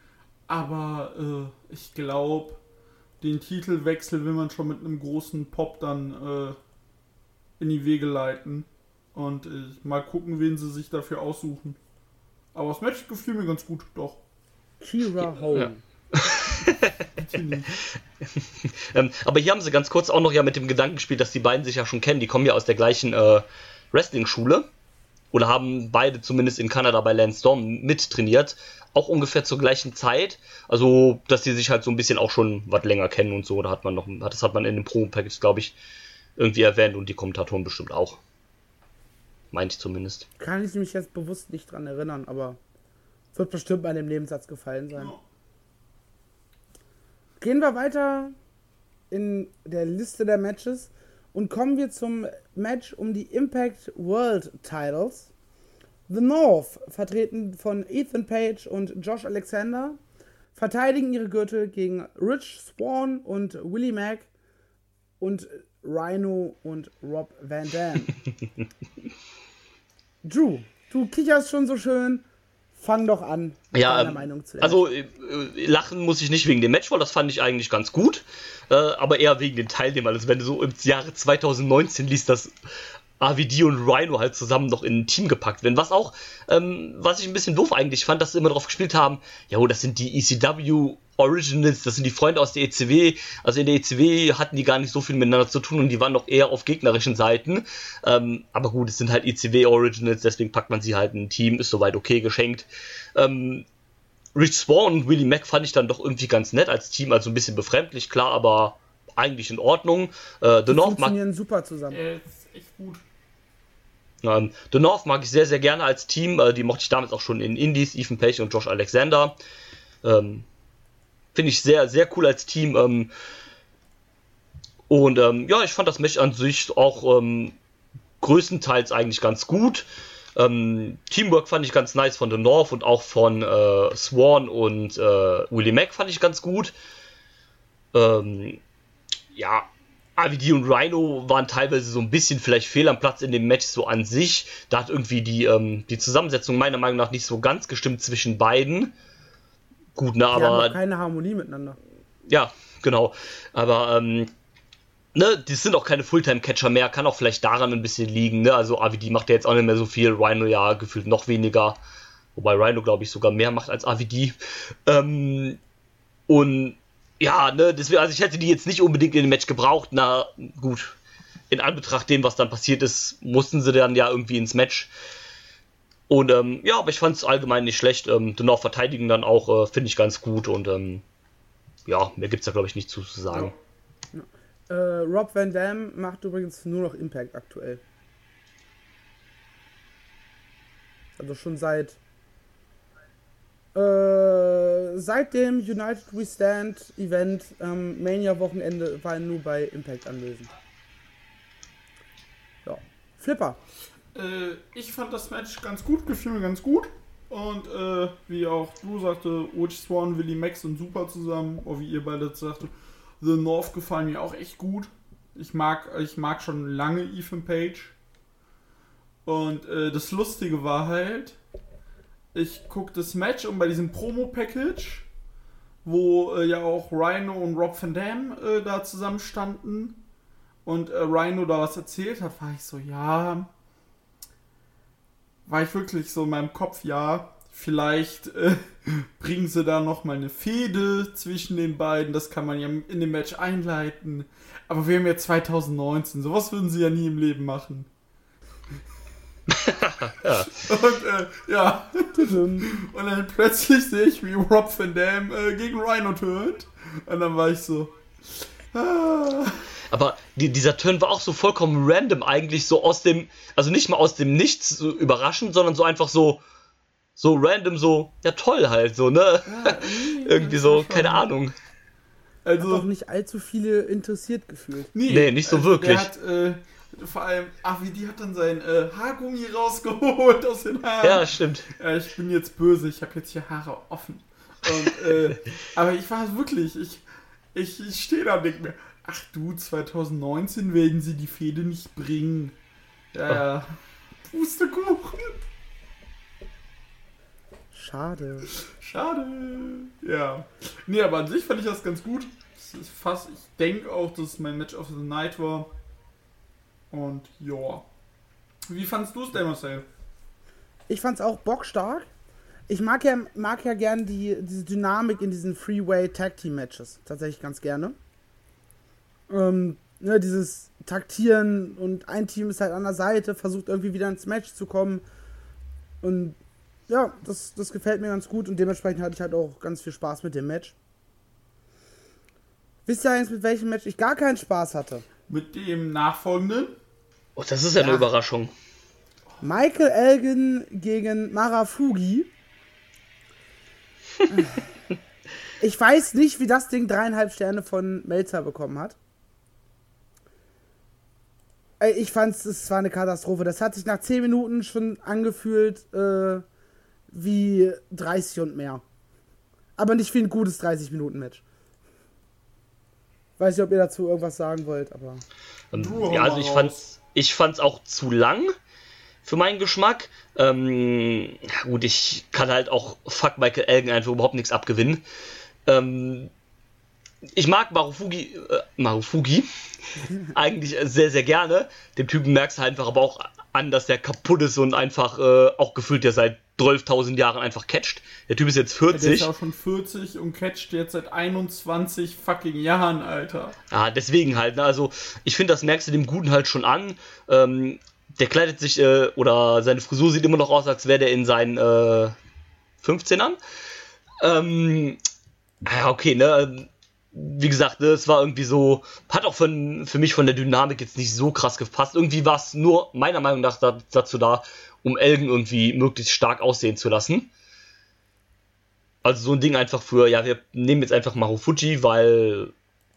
Aber äh, ich glaube, den Titelwechsel will man schon mit einem großen Pop dann äh, in die Wege leiten. Und äh, mal gucken, wen sie sich dafür aussuchen. Aber das Match gefiel mir ganz gut, doch. Kira Home. Ja. ähm, aber hier haben sie ganz kurz auch noch ja mit dem Gedanken gespielt, dass die beiden sich ja schon kennen. Die kommen ja aus der gleichen äh, Wrestling-Schule. Oder haben beide zumindest in Kanada bei Lance Storm mittrainiert. Auch ungefähr zur gleichen Zeit. Also, dass die sich halt so ein bisschen auch schon was länger kennen und so. Da hat man noch, das hat man in dem Promo-Package, glaube ich, irgendwie erwähnt und die Kommentatoren bestimmt auch. Meinte ich zumindest. Kann ich mich jetzt bewusst nicht dran erinnern, aber wird bestimmt bei dem Nebensatz gefallen sein. Ja. Gehen wir weiter in der Liste der Matches und kommen wir zum Match um die Impact World Titles. The North, vertreten von Ethan Page und Josh Alexander, verteidigen ihre Gürtel gegen Rich Swann und Willie Mack und Rhino und Rob Van Dam. Drew, du kicherst schon so schön. Fang doch an, mit ja, deiner ähm, Meinung zu. Also äh, lachen muss ich nicht wegen dem Match, weil das fand ich eigentlich ganz gut, äh, aber eher wegen den Teilnehmern. Also wenn du so im Jahre zwanzig neunzehn liest, dass R V D und Rhino halt zusammen noch in ein Team gepackt werden. Was auch, ähm, was ich ein bisschen doof eigentlich fand, dass sie immer drauf gespielt haben, ja, das sind die E C W Originals, das sind die Freunde aus der E C W. Also in der E C W hatten die gar nicht so viel miteinander zu tun und die waren noch eher auf gegnerischen Seiten. Ähm, aber gut, es sind halt E C W Originals, deswegen packt man sie halt in ein Team, ist soweit okay, geschenkt. Ähm, Rich Swann und Willie Mack fand ich dann doch irgendwie ganz nett als Team, also ein bisschen befremdlich, klar, aber eigentlich in Ordnung. Äh, The Die North mag, funktionieren super zusammen. Äh, ist echt gut. ähm, The North mag ich sehr, sehr gerne als Team. Äh, die mochte ich damals auch schon in Indies, Ethan Page und Josh Alexander. Ähm, Finde ich sehr, sehr cool als Team. Ähm, und ähm, ja, ich fand das Match an sich auch ähm, größtenteils eigentlich ganz gut. Ähm, Teamwork fand ich ganz nice von The North und auch von äh, Swann und äh, Willie Mack fand ich ganz gut. Ähm, ja, R V D und Rhino waren teilweise so ein bisschen vielleicht fehl am Platz in dem Match so an sich. Da hat irgendwie die, ähm, die Zusammensetzung meiner Meinung nach nicht so ganz gestimmt zwischen beiden. Gut, ne, Die haben aber... doch keine Harmonie miteinander. Ja, genau. Aber, ähm, ne, die sind auch keine Fulltime-Catcher mehr. Kann auch vielleicht daran ein bisschen liegen, ne. Also R V D macht ja jetzt auch nicht mehr so viel. Rhino ja gefühlt noch weniger. Wobei Rhino, glaube ich, sogar mehr macht als R V D. Ähm, und ja, ne, deswegen, also ich hätte die jetzt nicht unbedingt in dem Match gebraucht. Na, gut. In Anbetracht dem, was dann passiert ist, mussten sie dann ja irgendwie ins Match. Und ähm, ja, aber ich fand es allgemein nicht schlecht. Ähm, The North verteidigen dann auch, äh, finde ich ganz gut. Und ähm, ja, mehr gibt es da, glaube ich, nicht zu, zu sagen. Ja. Äh, Rob Van Dam macht übrigens nur noch Impact aktuell. Also schon seit äh, seit dem United We Stand Event ähm, Mania-Wochenende war er nur bei Impact anwesend. Ja. Flipper. Äh, ich fand das Match ganz gut, gefiel mir ganz gut. Und äh, wie auch du sagte, Rich Swann, Willie Mack sind super zusammen. Oder wie ihr beide sagte, The North gefallen mir auch echt gut. Ich mag, ich mag schon lange Ethan Page. Und äh, das Lustige war halt, ich gucke das Match und bei diesem Promo-Package, wo äh, ja auch Rhino und Rob Van Dam äh, da zusammen standen und äh, Rhino da was erzählt hat, war ich so, ja... war ich wirklich so in meinem Kopf, ja, vielleicht äh, bringen sie da nochmal eine Fehde zwischen den beiden, das kann man ja in dem Match einleiten. Aber wir haben ja zwanzig neunzehn, sowas würden sie ja nie im Leben machen. Ja. Und äh, ja, und dann plötzlich sehe ich, wie Rob Van Dam äh, gegen Rhino turnt. Und dann war ich so... Ah. Aber die, dieser Turn war auch so vollkommen random eigentlich, so aus dem, also nicht mal aus dem Nichts so überraschend, sondern so einfach so, so random, so, ja toll halt, so, ne? Ja, irgendwie so, keine Ahnung. Also hat auch nicht allzu viele interessiert gefühlt. Nee, nee nicht so also wirklich. Der hat, äh, vor allem, R V D hat dann sein äh, Haargummi rausgeholt aus den Haaren. Ja, stimmt. Äh, ich bin jetzt böse, ich habe jetzt hier Haare offen. Und, äh, aber ich war wirklich, ich, ich, ich stehe da und denke mir, ach du, zwanzig neunzehn werden sie die Fehde nicht bringen. Ja, ja. Pustekuchen. schade. Schade. Ja. Nee, aber an sich fand ich das ganz gut. Das ist fast, ich denke auch, dass es mein Match of the Night war. Und ja. Wie fandst du es denn, Marcel? Ich fand's auch bockstark. Ich mag ja, mag ja gern die, diese Dynamik in diesen Freeway-Tag-Team-Matches. Tatsächlich ganz gerne. Ähm, ne, dieses Taktieren und ein Team ist halt an der Seite, versucht irgendwie wieder ins Match zu kommen. Und ja, das, das gefällt mir ganz gut und dementsprechend hatte ich halt auch ganz viel Spaß mit dem Match. Wisst ihr eigentlich, mit welchem Match ich gar keinen Spaß hatte? Mit dem nachfolgenden? Oh, das ist ja, ja. eine Überraschung. Michael Elgin gegen Marafugi. Ich weiß nicht, wie das Ding dreieinhalb Sterne von Meltzer bekommen hat. Ich fand's, es war eine Katastrophe. Das hat sich nach zehn Minuten schon angefühlt äh, wie dreißig und mehr. Aber nicht wie ein gutes dreißig-Minuten-Match. Weiß nicht, ob ihr dazu irgendwas sagen wollt, aber... Ähm, ja, also ich fand's, ich fand's auch zu lang für meinen Geschmack. Ähm, gut, ich kann halt auch Fuck Michael Elgin einfach überhaupt nichts abgewinnen. Ähm, ich mag Marufugi, äh, Marufugi eigentlich sehr, sehr gerne. Dem Typen merkst du halt einfach aber auch an, dass der kaputt ist und einfach äh, auch gefühlt der seit zwölftausend Jahren einfach catcht. Der Typ ist jetzt vierzig. Der ist auch schon vierzig und catcht jetzt seit einundzwanzig fucking Jahren, Alter. Ja, deswegen halt. Ne? Also ich finde, das merkst du dem Guten halt schon an. Ähm, der kleidet sich, äh, oder seine Frisur sieht immer noch aus, als wäre der in seinen äh, fünfzehnern. Ähm, ja, okay, ne. Wie gesagt, ne, es war irgendwie so, hat auch für, für mich von der Dynamik jetzt nicht so krass gepasst. Irgendwie war es nur meiner Meinung nach da, dazu da, um Elgin irgendwie möglichst stark aussehen zu lassen. Also so ein Ding einfach für, ja, wir nehmen jetzt einfach Marufuji, weil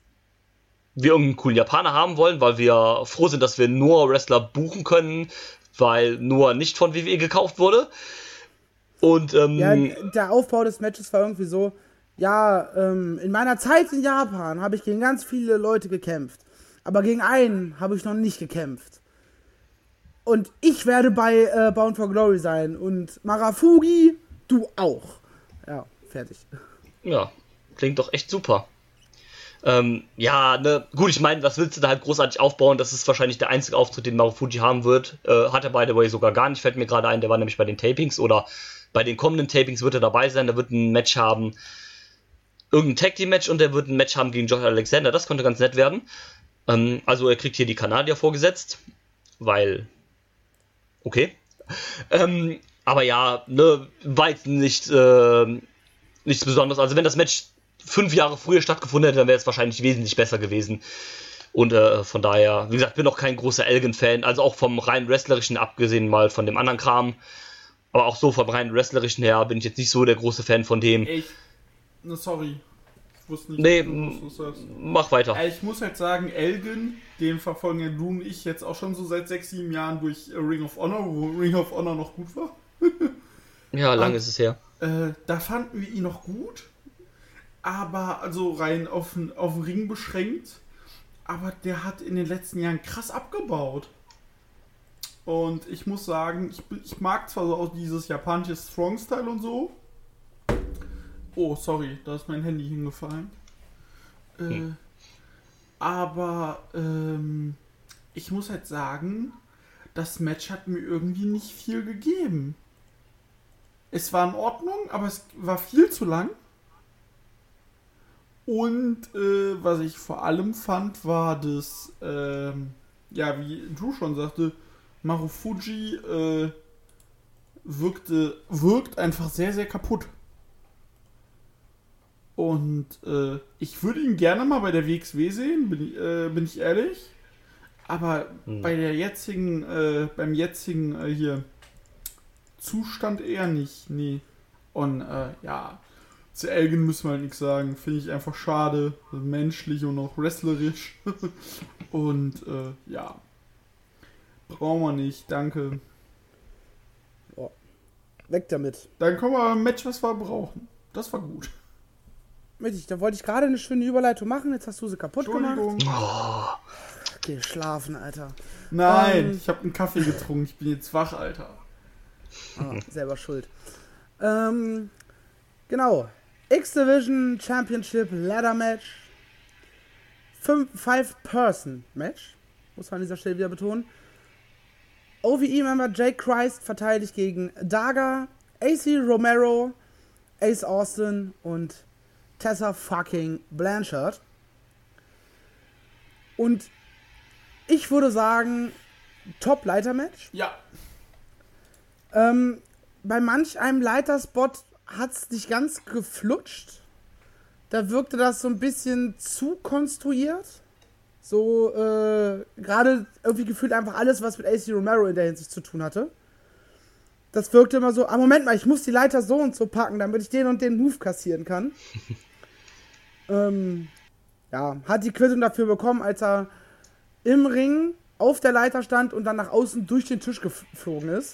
wir irgendeinen coolen Japaner haben wollen, weil wir froh sind, dass wir nur Wrestler buchen können, weil nur nicht von W W E gekauft wurde. Und, ähm... Ja, der Aufbau des Matches war irgendwie so, ja, ähm, in meiner Zeit in Japan habe ich gegen ganz viele Leute gekämpft. Aber gegen einen habe ich noch nicht gekämpft. Und ich werde bei äh, Bound for Glory sein. Und Marafugi, du auch. Ja, fertig. Ja, klingt doch echt super. Ähm, ja, ne, gut, ich meine, was willst du da halt großartig aufbauen? Das ist wahrscheinlich der einzige Auftritt, den Marufuji haben wird. Äh, hat er by the way sogar gar nicht, fällt mir gerade ein. Der war nämlich bei den Tapings oder bei den kommenden Tapings wird er dabei sein. Der wird ein Match haben, irgendein Tag-Team-Match und der wird ein Match haben gegen Josh Alexander. Das könnte ganz nett werden. Ähm, also er kriegt hier die Kanadier vorgesetzt, weil okay. Ähm, aber ja, ne, war jetzt nicht, äh, nichts Besonderes. Also wenn das Match fünf Jahre früher stattgefunden hätte, dann wäre es wahrscheinlich wesentlich besser gewesen. Und äh, von daher, wie gesagt, bin auch kein großer Elgin-Fan. Also auch vom rein Wrestlerischen, abgesehen mal von dem anderen Kram. Aber auch so vom rein Wrestlerischen her bin ich jetzt nicht so der große Fan von dem. Echt? No, sorry. Ich wusste nicht, nee, du das. Mach weiter. Ich muss halt sagen, Elgin, den verfolgen ja du und ich jetzt auch schon so seit sechs, sieben Jahren durch Ring of Honor, wo Ring of Honor noch gut war. Ja, lang ist es her. Äh, da fanden wir ihn noch gut, aber also rein auf, auf den Ring beschränkt. Aber der hat in den letzten Jahren krass abgebaut. Und ich muss sagen, ich, ich mag zwar so auch dieses japanische Strong-Style und so. Oh, sorry, da ist mein Handy hingefallen. Äh, hm. Aber ähm, ich muss halt sagen, das Match hat mir irgendwie nicht viel gegeben. Es war in Ordnung, aber es war viel zu lang. Und äh, was ich vor allem fand, war das, ähm, ja, wie Drew schon sagte, Marufuji äh, wirkte, wirkt einfach sehr, sehr kaputt. Und äh, ich würde ihn gerne mal bei der W X W sehen, bin, äh, bin ich ehrlich. Aber hm. bei der jetzigen, äh, beim jetzigen äh, hier Zustand eher nicht, nee. Und äh, ja, zu Elgin müssen wir halt nichts sagen. Finde ich einfach schade, menschlich und auch wrestlerisch. Und äh, ja, brauchen wir nicht, danke. Oh. Weg damit. Dann kommen wir beim Match, was wir brauchen. Das war gut. Mittig, da wollte ich gerade eine schöne Überleitung machen, jetzt hast du sie kaputt gemacht. Oh. Geh schlafen, Alter. Nein, um, ich habe einen Kaffee getrunken, ich bin jetzt wach, Alter. Ah, selber schuld. Ähm, genau. X-Division Championship Ladder Match. Five-Person-Match. Muss man an dieser Stelle wieder betonen. O V E-Member Jake Christ verteidigt gegen Daga, A C Romero, Ace Austin und Tessa fucking Blanchard. Und ich würde sagen, Top-Leiter-Match. Ja. Ähm, bei manch einem Leiterspot hat es nicht ganz geflutscht. Da wirkte das so ein bisschen zu konstruiert. So, äh, gerade irgendwie gefühlt einfach alles, was mit A C Romero in der Hinsicht zu tun hatte. Das wirkte immer so, ah, Moment mal, ich muss die Leiter so und so packen, damit ich den und den Move kassieren kann. ähm, ja, hat die Quittung dafür bekommen, als er im Ring auf der Leiter stand und dann nach außen durch den Tisch geflogen ist.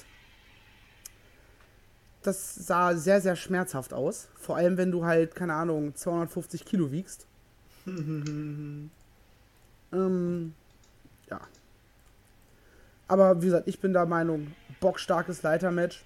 Das sah sehr, sehr schmerzhaft aus. Vor allem, wenn du halt, keine Ahnung, zweihundertfünfzig Kilo wiegst. ähm, ja. Aber wie gesagt, ich bin der Meinung, bockstarkes Leitermatch.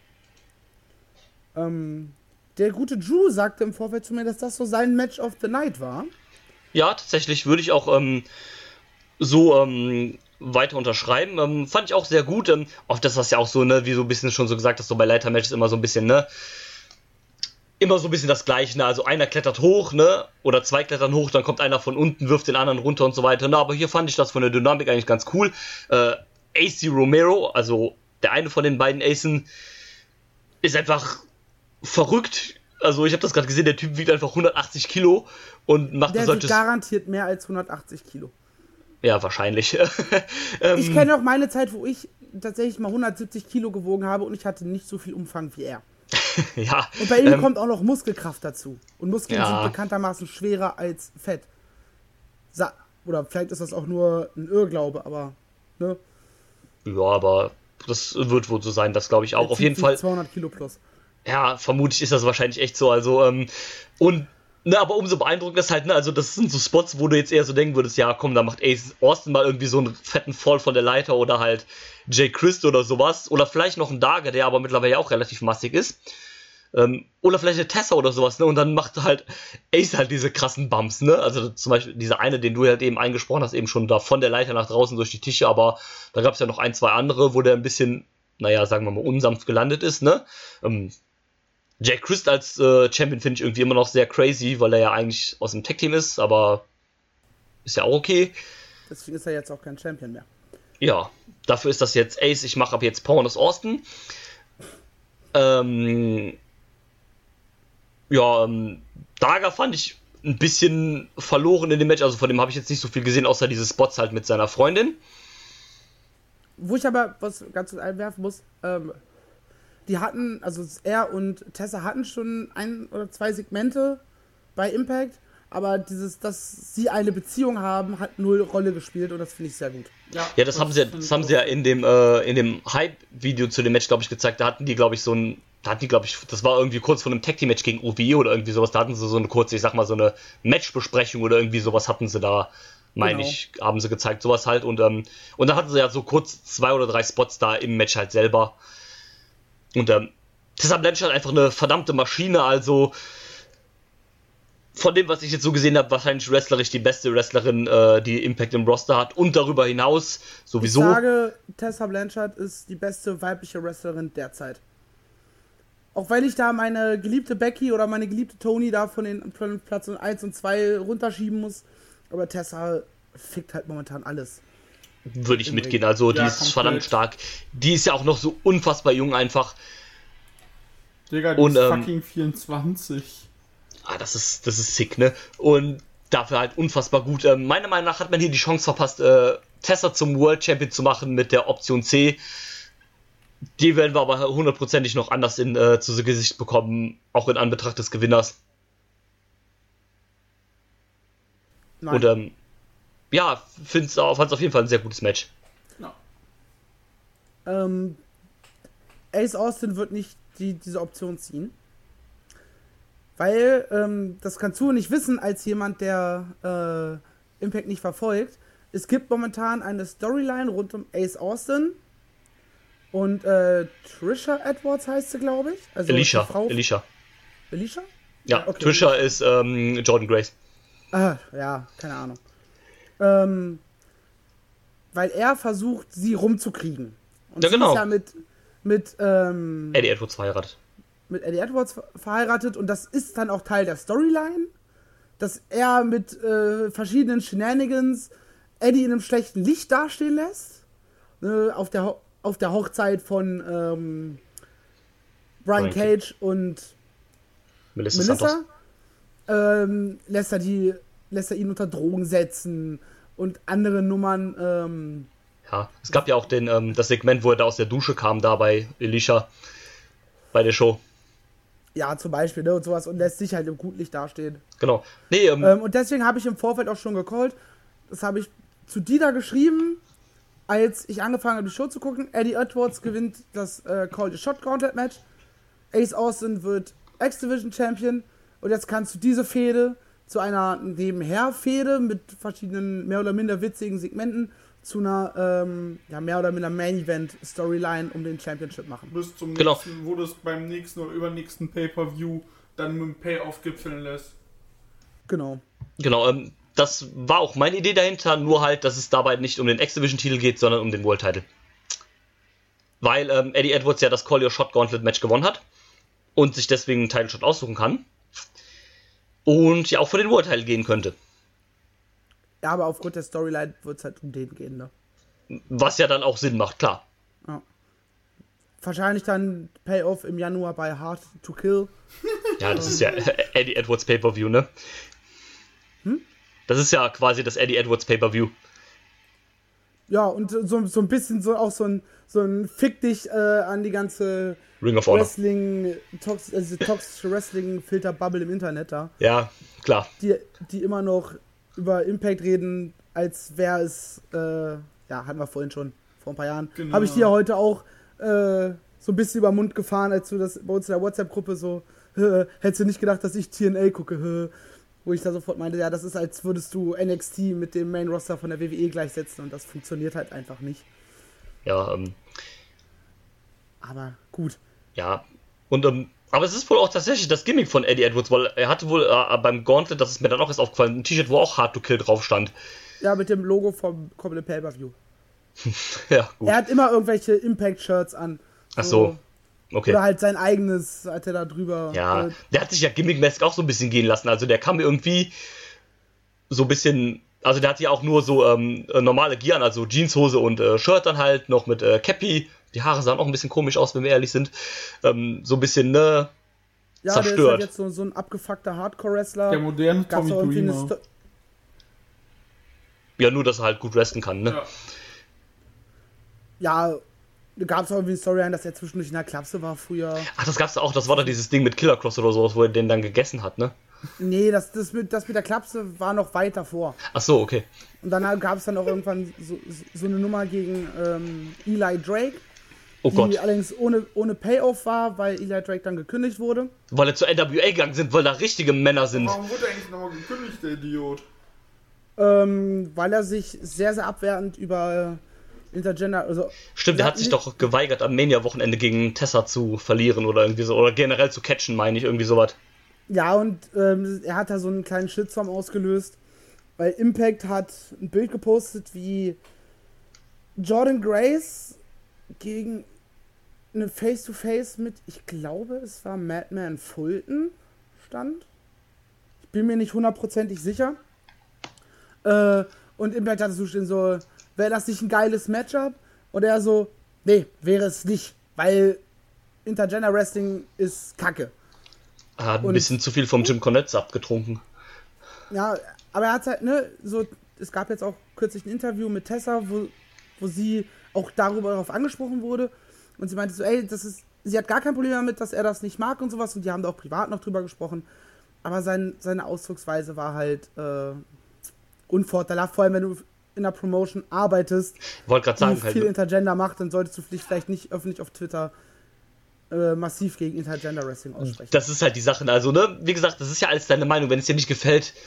Ähm, der gute Drew sagte im Vorfeld zu mir, dass das so sein Match of the Night war. Ja, tatsächlich würde ich auch ähm, so ähm, weiter unterschreiben. Ähm, fand ich auch sehr gut. Ähm, oft ist das ja auch so, ne, wie so ein bisschen schon so gesagt hast, so bei Leitermatches immer so ein bisschen, ne, immer so ein bisschen das Gleiche, ne, also einer klettert hoch, ne, oder zwei klettern hoch, dann kommt einer von unten, wirft den anderen runter und so weiter, ne, aber hier fand ich das von der Dynamik eigentlich ganz cool. Äh, A C Romero, also der eine von den beiden Acen, ist einfach verrückt. Also ich habe das gerade gesehen, der Typ wiegt einfach hundertachtzig Kilo und macht der solches... Der garantiert mehr als hundertachtzig Kilo. Ja, wahrscheinlich. ähm, ich kenne auch meine Zeit, wo ich tatsächlich mal hundertsiebzig Kilo gewogen habe und ich hatte nicht so viel Umfang wie er. ja. Und bei ihm ähm, kommt auch noch Muskelkraft dazu. Und Muskeln ja. sind bekanntermaßen schwerer als Fett. Sa- Oder vielleicht ist das auch nur ein Irrglaube, aber... Ne? Ja, aber das wird wohl so sein, das glaube ich auch. Der Auf jeden Fall. zweihundert Kilo plus. Ja, vermutlich ist das wahrscheinlich echt so. Also, ähm, und, ne, aber umso beeindruckender ist halt, ne, also das sind so Spots, wo du jetzt eher so denken würdest, ja, komm, da macht Ace Austin mal irgendwie so einen fetten Fall von der Leiter oder halt Jay Christ oder sowas. Oder vielleicht noch ein Daga, der aber mittlerweile auch relativ massig ist. Ähm, oder vielleicht eine Tessa oder sowas, ne? Und dann macht halt Ace halt diese krassen Bumps, ne? Also zum Beispiel dieser eine, den du halt eben eingesprochen hast, eben schon da von der Leiter nach draußen durch die Tische, aber da gab es ja noch ein, zwei andere, wo der ein bisschen, naja, sagen wir mal, unsanft gelandet ist, ne? Ähm, Jack Christ als äh, Champion finde ich irgendwie immer noch sehr crazy, weil er ja eigentlich aus dem Tag-Team ist, aber ist ja auch okay. Deswegen ist er jetzt auch kein Champion mehr. Ja, dafür ist das jetzt Ace, ich mache ab jetzt Power aus Austin. Ähm... Ja, ähm, Daga fand ich ein bisschen verloren in dem Match, also von dem habe ich jetzt nicht so viel gesehen, außer diese Spots halt mit seiner Freundin. Wo ich aber was ganz kurz einwerfen muss, ähm, die hatten, also er und Tessa hatten schon ein oder zwei Segmente bei Impact, aber dieses, dass sie eine Beziehung haben, hat null Rolle gespielt und das finde ich sehr gut. Ja, Ja, das, das haben sie ja, das haben sie ja in dem, äh, in dem Hype-Video zu dem Match, glaube ich, gezeigt. Da hatten die, glaube ich, so ein, da hatten die, glaube ich, das war irgendwie kurz vor einem Tag-Team-Match gegen O V E oder irgendwie sowas. Da hatten sie so eine kurze, ich sag mal, so eine Match-Besprechung oder irgendwie sowas hatten sie da, meine Genau. ich, haben sie gezeigt, sowas halt. Und, ähm, und dann hatten sie ja so kurz zwei oder drei Spots da im Match halt selber. Und ähm, Tessa Blanchard einfach eine verdammte Maschine, also von dem, was ich jetzt so gesehen habe, wahrscheinlich wrestlerisch die beste Wrestlerin, äh, die Impact im Roster hat und darüber hinaus sowieso. Ich sage, Tessa Blanchard ist die beste weibliche Wrestlerin derzeit. Auch weil ich da meine geliebte Becky oder meine geliebte Toni da von den von Platz eins und zwei runterschieben muss. Aber Tessa fickt halt momentan alles. Würde ich Im mitgehen, Ring. also die Ja, ist komplett. verdammt stark. Die ist ja auch noch so unfassbar jung einfach. Digga, die Und, ist ähm, fucking vierundzwanzig. Ah, das ist, das ist sick, ne? Und dafür halt unfassbar gut. Ähm, meiner Meinung nach hat man hier die Chance verpasst, äh, Tessa zum World Champion zu machen mit der Option C. Die werden wir aber hundertprozentig noch anders in, äh, zu Gesicht bekommen, auch in Anbetracht des Gewinners. Nein. Und ähm, ja, fand es auf jeden Fall ein sehr gutes Match. Ja. Ähm, Ace Austin wird nicht die, diese Option ziehen. Weil, ähm, das kannst du nicht wissen als jemand, der äh, Impact nicht verfolgt. Es gibt momentan eine Storyline rund um Ace Austin Und äh, Trisha Edwards heißt sie, glaube ich. Also Alicia. die Frau Alicia. Alicia? Ja, okay. Trisha ist ähm, Jordan Grace. Ah, ja, keine Ahnung. Ähm, weil er versucht, sie rumzukriegen. Und Ja, sie genau. ist ja mit, mit, ähm, Eddie Edwards verheiratet. mit Eddie Edwards ver- verheiratet und das ist dann auch Teil der Storyline, dass er mit äh, verschiedenen Shenanigans Eddie in einem schlechten Licht dastehen lässt. Äh, auf, der Ho- auf der Hochzeit von ähm, Brian Brian Cage und Melissa, Santos. Melissa. Ähm, lässt, er die, lässt er ihn unter Drogen setzen und andere Nummern. Ähm, Ja, es gab ja auch den, ähm, das Segment, wo er da aus der Dusche kam, da bei Alicia, bei der Show. ja, zum Beispiel, ne, und sowas und lässt sich halt im guten Licht dastehen. Genau. Nee, ähm, Ähm, und deswegen habe ich im Vorfeld auch schon gecallt. Das habe ich zu Dieter geschrieben, als ich angefangen habe, die Show zu gucken. Eddie Edwards gewinnt das äh, Call the Shot Gauntlet Match. Ace Austin wird X-Division Champion. Und jetzt kannst du diese Fehde zu einer Nebenher-Fehde mit verschiedenen mehr oder minder witzigen Segmenten zu einer ähm, ja, mehr oder minder Main-Event-Storyline um den Championship machen. Bis zum Genau. nächsten, wo das beim nächsten oder übernächsten Pay-Per-View dann mit dem Payoff gipfeln lässt. Genau. genau, ähm, das war auch meine Idee dahinter, nur halt, dass es dabei nicht um den X-Division-Titel geht, sondern um den World-Title. Weil ähm, Eddie Edwards ja das Call Your Shot Gauntlet Match gewonnen hat und sich deswegen einen Title-Shot aussuchen kann. Und ja auch für den World-Title gehen könnte. Ja, aber aufgrund der Storyline wird es halt um den gehen, ne? Was ja dann auch Sinn macht, klar. Ja. Wahrscheinlich dann Payoff im Januar bei Hard to Kill. Ja, das ist ja Eddie Edwards Pay-Per-View, ne? Hm? Das ist ja quasi das Eddie Edwards Pay-Per-View. Ja, und so, so ein bisschen so auch so ein, so ein Fick dich äh, an die ganze Ring of Honor. Wrestling, tox, also toxische Wrestling-Filter-Bubble im Internet da. Ja, klar. Die, die immer noch über Impact reden, als wäre es, äh, ja, hatten wir vorhin schon, vor ein paar Jahren. Genau. Habe ich dir heute auch äh, so ein bisschen über den Mund gefahren, als du das bei uns in der WhatsApp-Gruppe so, äh, hättest du nicht gedacht, dass ich T N A gucke, äh, wo ich da sofort meinte, ja, das ist, als würdest du N X T mit dem Main-Roster von der W W E gleichsetzen und das funktioniert halt einfach nicht. Ja, ähm, Aber gut. ja. Und, ähm, aber es ist wohl auch tatsächlich das Gimmick von Eddie Edwards, weil er hatte wohl äh, beim Gauntlet, das ist mir dann auch erst aufgefallen, ein T-Shirt, wo auch Hard to Kill drauf stand. Ja, mit dem Logo vom kommenden Pay-Per-View. Ja, gut. Er hat immer irgendwelche Impact-Shirts an. Ach so. Okay. Oder halt sein eigenes, hat er da drüber. Ja, äh, der hat sich ja gimmickmäßig auch so ein bisschen gehen lassen. Also der kam mir irgendwie so ein bisschen, also der hatte ja auch nur so ähm, normale Gear an, also Jeanshose und äh, Shirt dann halt, noch mit äh, Cappy. Die Haare sahen auch ein bisschen komisch aus, wenn wir ehrlich sind. Ähm, so ein bisschen, ne, ja, der ist zerstört. halt jetzt so, so ein abgefuckter Hardcore-Wrestler. Der moderne Gab's Tommy auch irgendwie eine Dreamer. Sto- Ja, nur, dass er halt gut wrestlen kann, ne? Ja. Ja, da gab es auch irgendwie eine Storyline, dass er zwischendurch in der Klapse war früher. Ach, das gab's auch, das war doch dieses Ding mit Killer Cross oder sowas, wo er den dann gegessen hat, ne? Nee, das, das, mit, das mit der Klapse war noch weit davor. Ach so, okay. Und dann gab es dann auch irgendwann so, so eine Nummer gegen ähm, Eli Drake, Oh die Gott. allerdings ohne, ohne Payoff war, weil Eli Drake dann gekündigt wurde. Weil er zur N W A gegangen sind, weil da richtige Männer sind. Warum wurde er eigentlich nochmal gekündigt, der Idiot? Ähm, weil er sich sehr, sehr abwertend über äh, Intergender, also Stimmt, der hat sich doch geweigert, am Mania-Wochenende gegen Tessa zu verlieren oder irgendwie so. Oder generell zu catchen, meine ich, irgendwie sowas. ja, und ähm, er hat da so einen kleinen Shitstorm ausgelöst, weil Impact hat ein Bild gepostet, wie Jordan Grace gegen eine Face-to-Face mit, ich glaube, es war Madman Fulton stand. Ich bin mir nicht hundertprozentig sicher. Äh, und Impact hatte so stehen so, wäre das nicht ein geiles Matchup? Und er so, nee, wäre es nicht, weil Intergender Wrestling ist Kacke. Er hat ein Und- bisschen zu viel vom Jim Cornette-Saft getrunken. Ja, aber er hat halt, ne, so, es gab jetzt auch kürzlich ein Interview mit Tessa, wo, wo sie auch darüber darauf angesprochen wurde. Und sie meinte so, ey, das ist, sie hat gar kein Problem damit, dass er das nicht mag und sowas. Und die haben da auch privat noch drüber gesprochen. Aber sein, seine Ausdrucksweise war halt äh, unvorteilhaft. Vor allem, wenn du in der Promotion arbeitest, Wollte gerade die sagen, viel halt, Intergender macht, dann solltest du dich vielleicht nicht öffentlich auf Twitter äh, massiv gegen Intergender Wrestling aussprechen. das ist halt die Sache. Also, ne, wie gesagt, das ist ja alles deine Meinung. Wenn es dir nicht gefällt,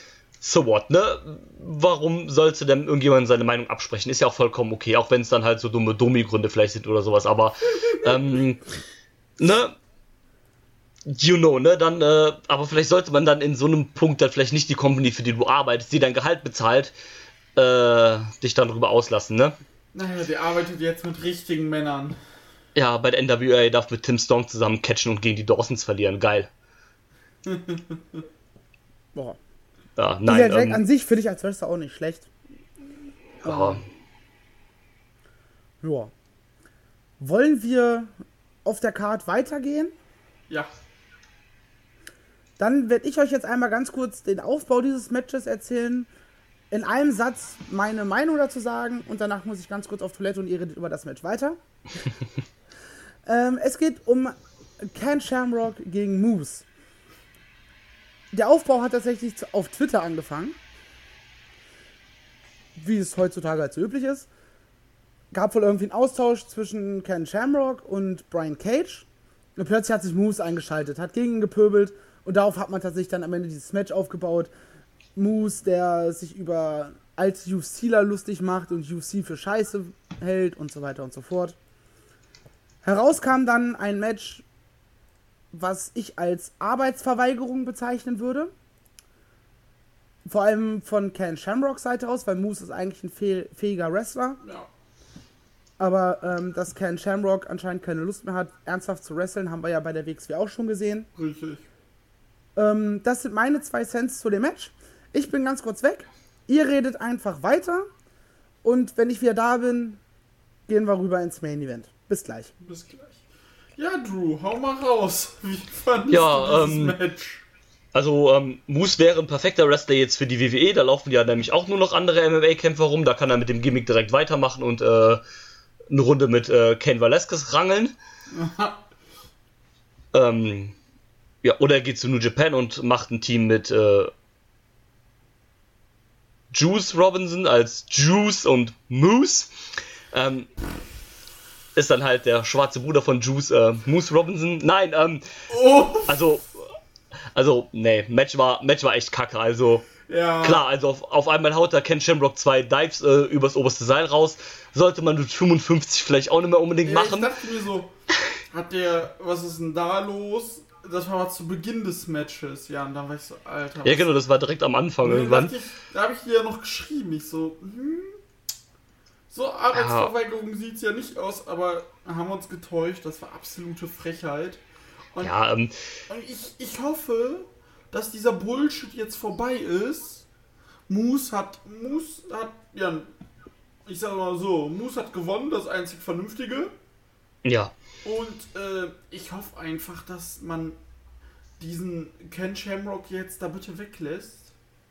so what, ne? Warum sollst du denn irgendjemandem seine Meinung absprechen? Ist ja auch vollkommen okay, auch wenn es dann halt so dumme Domi-Gründe vielleicht sind oder sowas, aber, ähm, ne? You know, ne? Dann, äh, aber vielleicht sollte man dann in so einem Punkt dann vielleicht nicht die Company, für die du arbeitest, die dein Gehalt bezahlt, äh, dich dann darüber auslassen, ne? Naja, der arbeitet jetzt mit richtigen Männern. Ja, bei der N W A darf mit Tim Storm zusammen catchen und gegen die Dawsons verlieren, geil. Boah. Ja, Nein, nein, Jack ähm, an sich finde ich als Wrestler auch nicht schlecht. ja. Ja. Wollen wir auf der Card weitergehen? Ja. Dann werde ich euch jetzt einmal ganz kurz den Aufbau dieses Matches erzählen, in einem Satz meine Meinung dazu sagen und danach muss ich ganz kurz auf Toilette und ihr redet über das Match weiter. ähm, es geht um Ken Shamrock gegen Moose. Der Aufbau hat tatsächlich auf Twitter angefangen, wie es heutzutage halt so üblich ist. Gab wohl irgendwie einen Austausch zwischen Ken Shamrock und Brian Cage. Und plötzlich hat sich Moose eingeschaltet, hat gegen ihn gepöbelt und darauf hat man tatsächlich dann am Ende dieses Match aufgebaut. Moose, der sich über alte UFCler lustig macht und U F C für Scheiße hält und so weiter und so fort. Heraus kam dann ein Match, was ich als Arbeitsverweigerung bezeichnen würde. Vor allem von Ken Shamrocks Seite aus, weil Moose ist eigentlich ein fäh- fähiger Wrestler. Ja. Aber ähm, dass Ken Shamrock anscheinend keine Lust mehr hat, ernsthaft zu wresteln, haben wir ja bei der W X W auch schon gesehen. Richtig. Ähm, das sind meine zwei Cents zu dem Match. Ich bin ganz kurz weg. Ihr redet einfach weiter. Und wenn ich wieder da bin, gehen wir rüber ins Main Event. Bis gleich. Bis gleich. Ja, Drew, hau mal raus. Wie fandest Ja, du dieses ähm, Match? Also, ähm, Moose wäre ein perfekter Wrestler jetzt für die W W E, da laufen ja nämlich auch nur noch andere M M A-Kämpfer rum, da kann er mit dem Gimmick direkt weitermachen und äh, eine Runde mit äh, Cain Velasquez rangeln. ähm, ja, oder er geht zu New Japan und macht ein Team mit äh, Juice Robinson als Juice und Moose. Ähm, ist dann halt der schwarze Bruder von Juice, äh, Moose Robinson. Nein, ähm, Oh, also, also, nee, Match war, Match war echt kacke, also, ja. klar, also auf, auf einmal haut da Ken Shamrock zwei Dives äh, übers oberste Seil raus, sollte man mit fünfundfünfzig vielleicht auch nicht mehr unbedingt Ja, machen. ich dachte mir so, hat der, was ist denn da los? Das war mal zu Beginn des Matches, ja, und dann war ich so, Alter. Ja was- genau, das war direkt am Anfang Und dann irgendwann. dachte ich, da habe ich dir ja noch geschrieben, ich so, hm, so Arbeitsverweigerung sieht's ja nicht aus, aber haben wir uns getäuscht, das war absolute Frechheit. Und, Ja, ähm, und ich, ich hoffe, dass dieser Bullshit jetzt vorbei ist. Moose hat, Moose hat, ja, ich sag mal so, Moose hat gewonnen, das einzig Vernünftige. ja. Und äh, ich hoffe einfach, dass man diesen Ken Shamrock jetzt da bitte weglässt.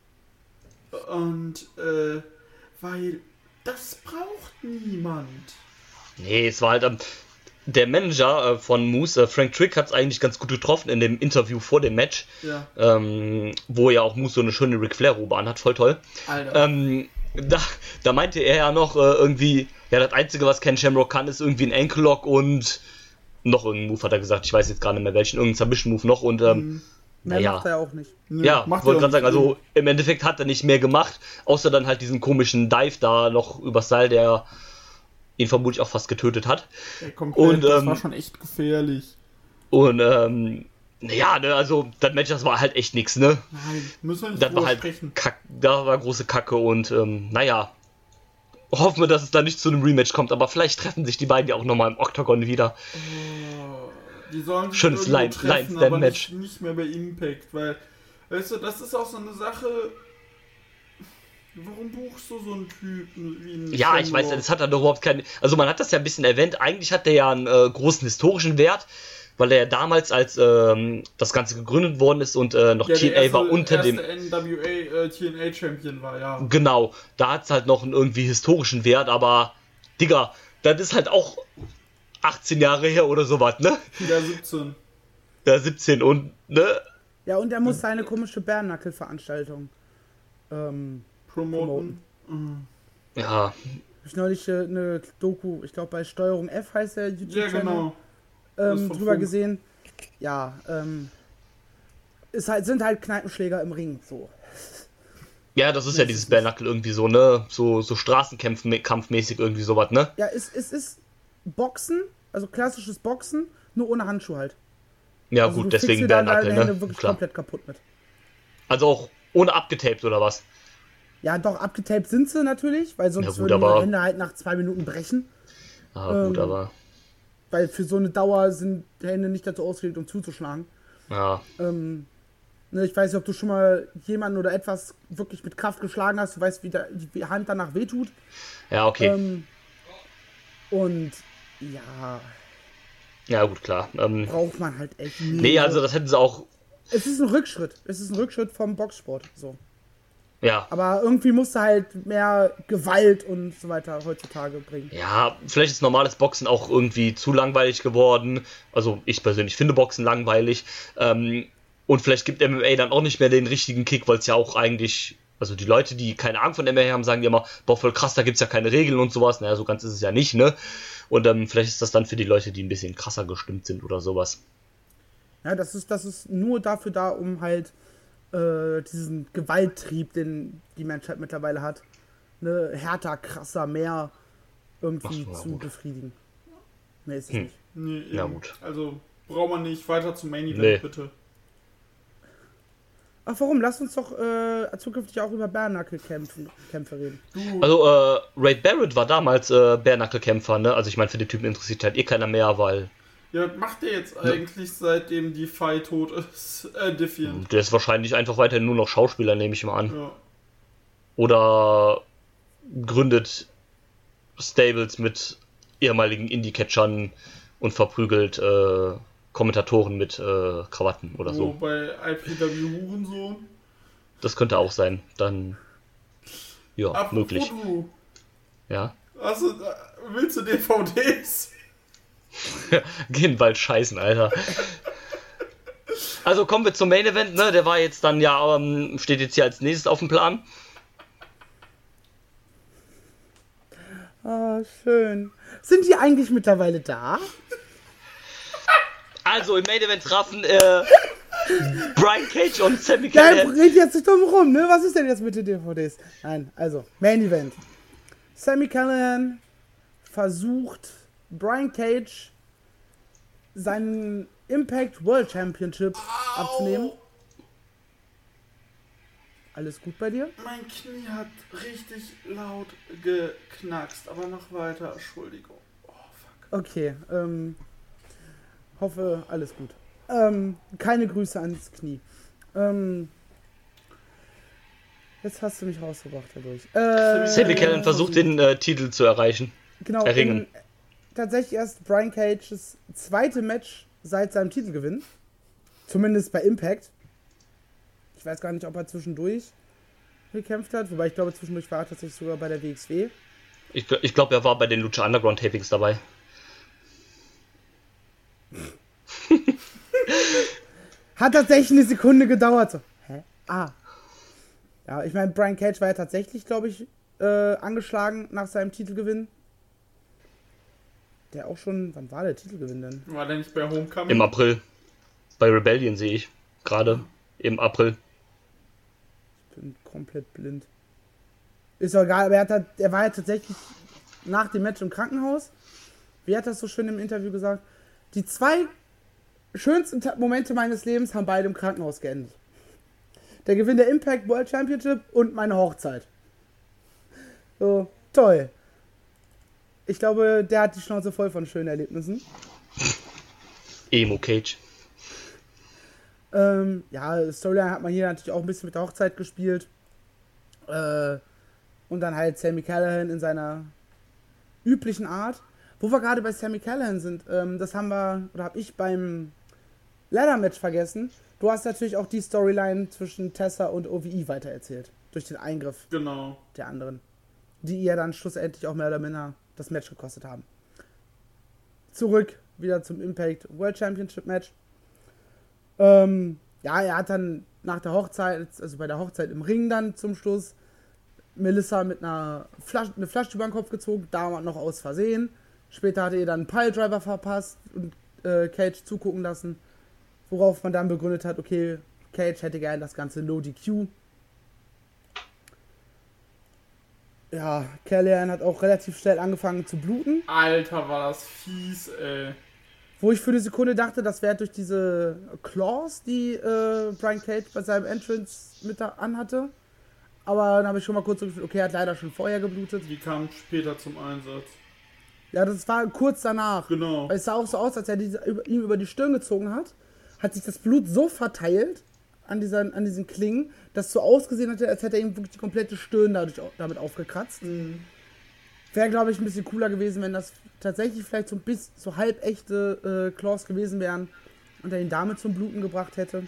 Und, äh, weil das braucht niemand. Nee, es war halt, ähm, der Manager äh, von Moose, äh, Frank Trick, hat es eigentlich ganz gut getroffen in dem Interview vor dem Match, Ja, ähm, wo ja auch Moose so eine schöne Ric Flair-Robe anhat, voll toll. Alter. Ähm, da, da meinte er ja noch äh, irgendwie, ja, das Einzige, was Ken Shamrock kann, ist irgendwie ein Ankle Lock und noch irgendeinen Move, hat er gesagt. Ich weiß jetzt gar nicht mehr welchen, irgendein Submission-Move noch und, ähm, Mehr naja. macht er ja auch nicht. Nö, Ja, macht wollte er gerade sagen, auch nicht. also im Endeffekt hat er nicht mehr gemacht, außer dann halt diesen komischen Dive da noch übers Seil, der ihn vermutlich auch fast getötet hat. Ey, komplett, und, das ähm, war schon echt gefährlich. Und, ähm, naja, ne, also das Match, das war halt echt nix, ne? Nein, müssen wir nicht Das war drüber halt sprechen. Kack, da war große Kacke und, ähm, naja. Hoffen wir, dass es da nicht zu einem Rematch kommt, aber vielleicht treffen sich die beiden ja auch nochmal im Octagon wieder. Oh, die sollen sich Schönes irgendwo Line- treffen, Line-Stand aber Match. nicht, nicht mehr bei Impact, weil, weißt du, das ist auch so eine Sache. Warum buchst du so einen Typen wie einen Ja, ich weiß, Shamrock? das hat er doch überhaupt keinen. Also, man hat das ja ein bisschen erwähnt. Eigentlich hat der ja einen äh, großen historischen Wert, weil er ja damals, als ähm, das Ganze gegründet worden ist und äh, noch Ja, T der N A erste, war unter dem. erste N W A äh, T N A Champion war, ja. Genau, da hat es halt noch einen irgendwie historischen Wert, aber, Digga, das ist halt auch achtzehn Jahre her oder sowas, ne? Ja, siebzehn. Ja, siebzehn und, ne? Ja, und er muss seine komische Bärennackel-Veranstaltung ähm, Promoten. Ja, hab ich neulich äh, eine Doku, ich glaube bei Steuerung F heißt der Ja, YouTube-Channel, genau. Das ähm, von drüber Funk. gesehen. Ja, ähm, ist halt, sind halt Kneipenschläger im Ring, so. Ja, das ist ja dieses Bare Knuckle irgendwie so, ne? So, so Straßenkampfmäßig irgendwie sowas, ne? Ja, es, es ist Boxen, also klassisches Boxen, nur ohne Handschuh halt. Ja, Also gut, du fickst deswegen dir Bare da deine Knuckle, Hände ne? wirklich Klar. komplett kaputt mit. Also auch ohne abgetaped oder was? Ja, doch, abgetaped sind sie natürlich, weil sonst Ja, gut, würden aber- die Hände halt nach zwei Minuten brechen. Ah, gut, Ähm, aber. Weil für so eine Dauer sind die Hände nicht dazu ausgelegt, um zuzuschlagen. Ja. Ähm, ne, ich weiß nicht, ob du schon mal jemanden oder etwas wirklich mit Kraft geschlagen hast. Du weißt, wie der, die Hand danach wehtut. Ja, okay. Ähm, und ja, Ja, gut, klar. Ähm, braucht man halt echt nie. nee, also das hätten sie auch. Es ist ein Rückschritt. Es ist ein Rückschritt vom Boxsport. So. Ja. Aber irgendwie musst du halt mehr Gewalt und so weiter heutzutage bringen. Ja, vielleicht ist normales Boxen auch irgendwie zu langweilig geworden. Also ich persönlich finde Boxen langweilig. Ähm, und vielleicht gibt M M A dann auch nicht mehr den richtigen Kick, weil es ja auch eigentlich, also die Leute, die keine Ahnung von M M A haben, sagen ja immer, boah, voll krass, da gibt's ja keine Regeln und sowas. Naja, so ganz ist es ja nicht, ne? Und ähm, vielleicht ist das dann für die Leute, die ein bisschen krasser gestimmt sind oder sowas. Ja, das ist, das ist nur dafür da, um halt äh, diesen Gewalttrieb, den die Menschheit mittlerweile hat, ne, härter, krasser, mehr irgendwie Ach so, zu gut. befriedigen. Nee, ist es Hm. nicht. Nee, eben. Ja, gut. Also braucht man nicht weiter zum Main Event, Nee. bitte. Ach, warum? Lass uns doch äh, zukünftig auch über Bare-Knuckle-Kämpfe Kämpfe reden. Du, Also äh, Ray Barrett war damals äh, Bare-Knuckle-Kämpfer, ne? Also ich meine, für den Typen interessiert halt eh keiner mehr, weil ja, was macht der jetzt eigentlich, seitdem die Fight tot ist? Äh, Defiant. der ist wahrscheinlich einfach weiterhin nur noch Schauspieler, nehme ich mal an. Ja. Oder gründet Stables mit ehemaligen Indie-Catchern und verprügelt äh, Kommentatoren mit äh, Krawatten oder So, so. bei I P W Hurensohn. Das könnte auch sein. Dann, ja, Apropos möglich. du, Ja. hast du, willst du D V Ds? Gehen bald scheißen, Alter. Also kommen wir zum Main Event, ne? Der war jetzt dann ja, ähm, steht jetzt hier als nächstes auf dem Plan. Ah, schön. Sind die eigentlich mittlerweile da? Also im Main Event trafen äh, Brian Cage und Sami Nein, Callihan. red jetzt nicht drum rum, ne? Was ist denn jetzt mit den D V Ds? Nein, also, Main Event. Sami Callihan versucht, Brian Cage seinen Impact World Championship abzunehmen. Alles gut bei dir? Mein Knie hat richtig laut geknackst, aber noch weiter, Entschuldigung. Oh, fuck. Okay, ähm, hoffe, alles gut. Ähm, keine Grüße ans Knie. Ähm, jetzt hast du mich rausgebracht dadurch. Äh, Sami Callihan versucht den äh, Titel zu erreichen. Genau, erringen. in, tatsächlich erst Brian Cages zweite Match seit seinem Titelgewinn. Zumindest bei Impact. Ich weiß gar nicht, ob er zwischendurch gekämpft hat, wobei ich glaube, zwischendurch war er tatsächlich sogar bei der W X W. Ich, gl- ich glaube, er war bei den Lucha Underground Tapings dabei. Hat tatsächlich eine Sekunde gedauert. So. Hä? Ah. Ja, ich meine, Brian Cage war ja tatsächlich, glaube ich, äh, angeschlagen nach seinem Titelgewinn. Der auch schon, wann war der Titelgewinn denn? War der nicht bei Homecoming? Im April. Bei Rebellion sehe ich. Gerade im April. Ich bin komplett blind. Ist doch egal, aber er, hat, halt- er war ja tatsächlich nach dem Match im Krankenhaus. Wie hat das so schön im Interview gesagt? Die zwei schönsten Ta- Momente meines Lebens haben beide im Krankenhaus geendet. Der Gewinn der Impact World Championship und meine Hochzeit. So, toll. Ich glaube, der hat die Schnauze voll von schönen Erlebnissen. Emo Cage. Ähm, ja, Storyline hat man hier natürlich auch ein bisschen mit der Hochzeit gespielt. Äh, und dann halt Sami Callihan in seiner üblichen Art. Wo wir gerade bei Sami Callihan sind, ähm, das haben wir, oder habe ich beim Ladder-Match vergessen. Du hast natürlich auch die Storyline zwischen Tessa und O V E weitererzählt. Durch den Eingriff Genau. der anderen. Die ihr dann schlussendlich auch mehr oder minder das Match gekostet haben. Zurück wieder zum Impact World Championship Match. Ähm, ja, er hat dann nach der Hochzeit, also bei der Hochzeit im Ring dann zum Schluss, Melissa mit einer Flasche, eine Flasche über den Kopf gezogen, da noch aus Versehen. Später hat er ihr dann einen Piledriver verpasst und äh, Cage zugucken lassen, worauf man dann begründet hat, okay, Cage hätte gern das ganze No D Q. Ja, Callahan hat auch relativ schnell angefangen zu bluten. Alter, war das fies, ey. Wo ich für eine Sekunde dachte, das wäre durch diese Claws, die äh, Brian Cage bei seinem Entrance mit da anhatte. Aber dann habe ich schon mal kurz so gefühlt, okay, er hat leider schon vorher geblutet. Die kam später zum Einsatz. Ja, das war kurz danach. Genau. Weil es sah auch so aus, als er diese, über, ihm über die Stirn gezogen hat. Hat sich das Blut so verteilt an, dieser, an diesen Klingen, dass so ausgesehen hatte, als hätte er ihm wirklich die komplette Stirn dadurch, damit aufgekratzt. Mhm. Wäre, glaube ich, ein bisschen cooler gewesen, wenn das tatsächlich vielleicht so ein bisschen so halbechte äh, Claws gewesen wären und er ihn damit zum Bluten gebracht hätte.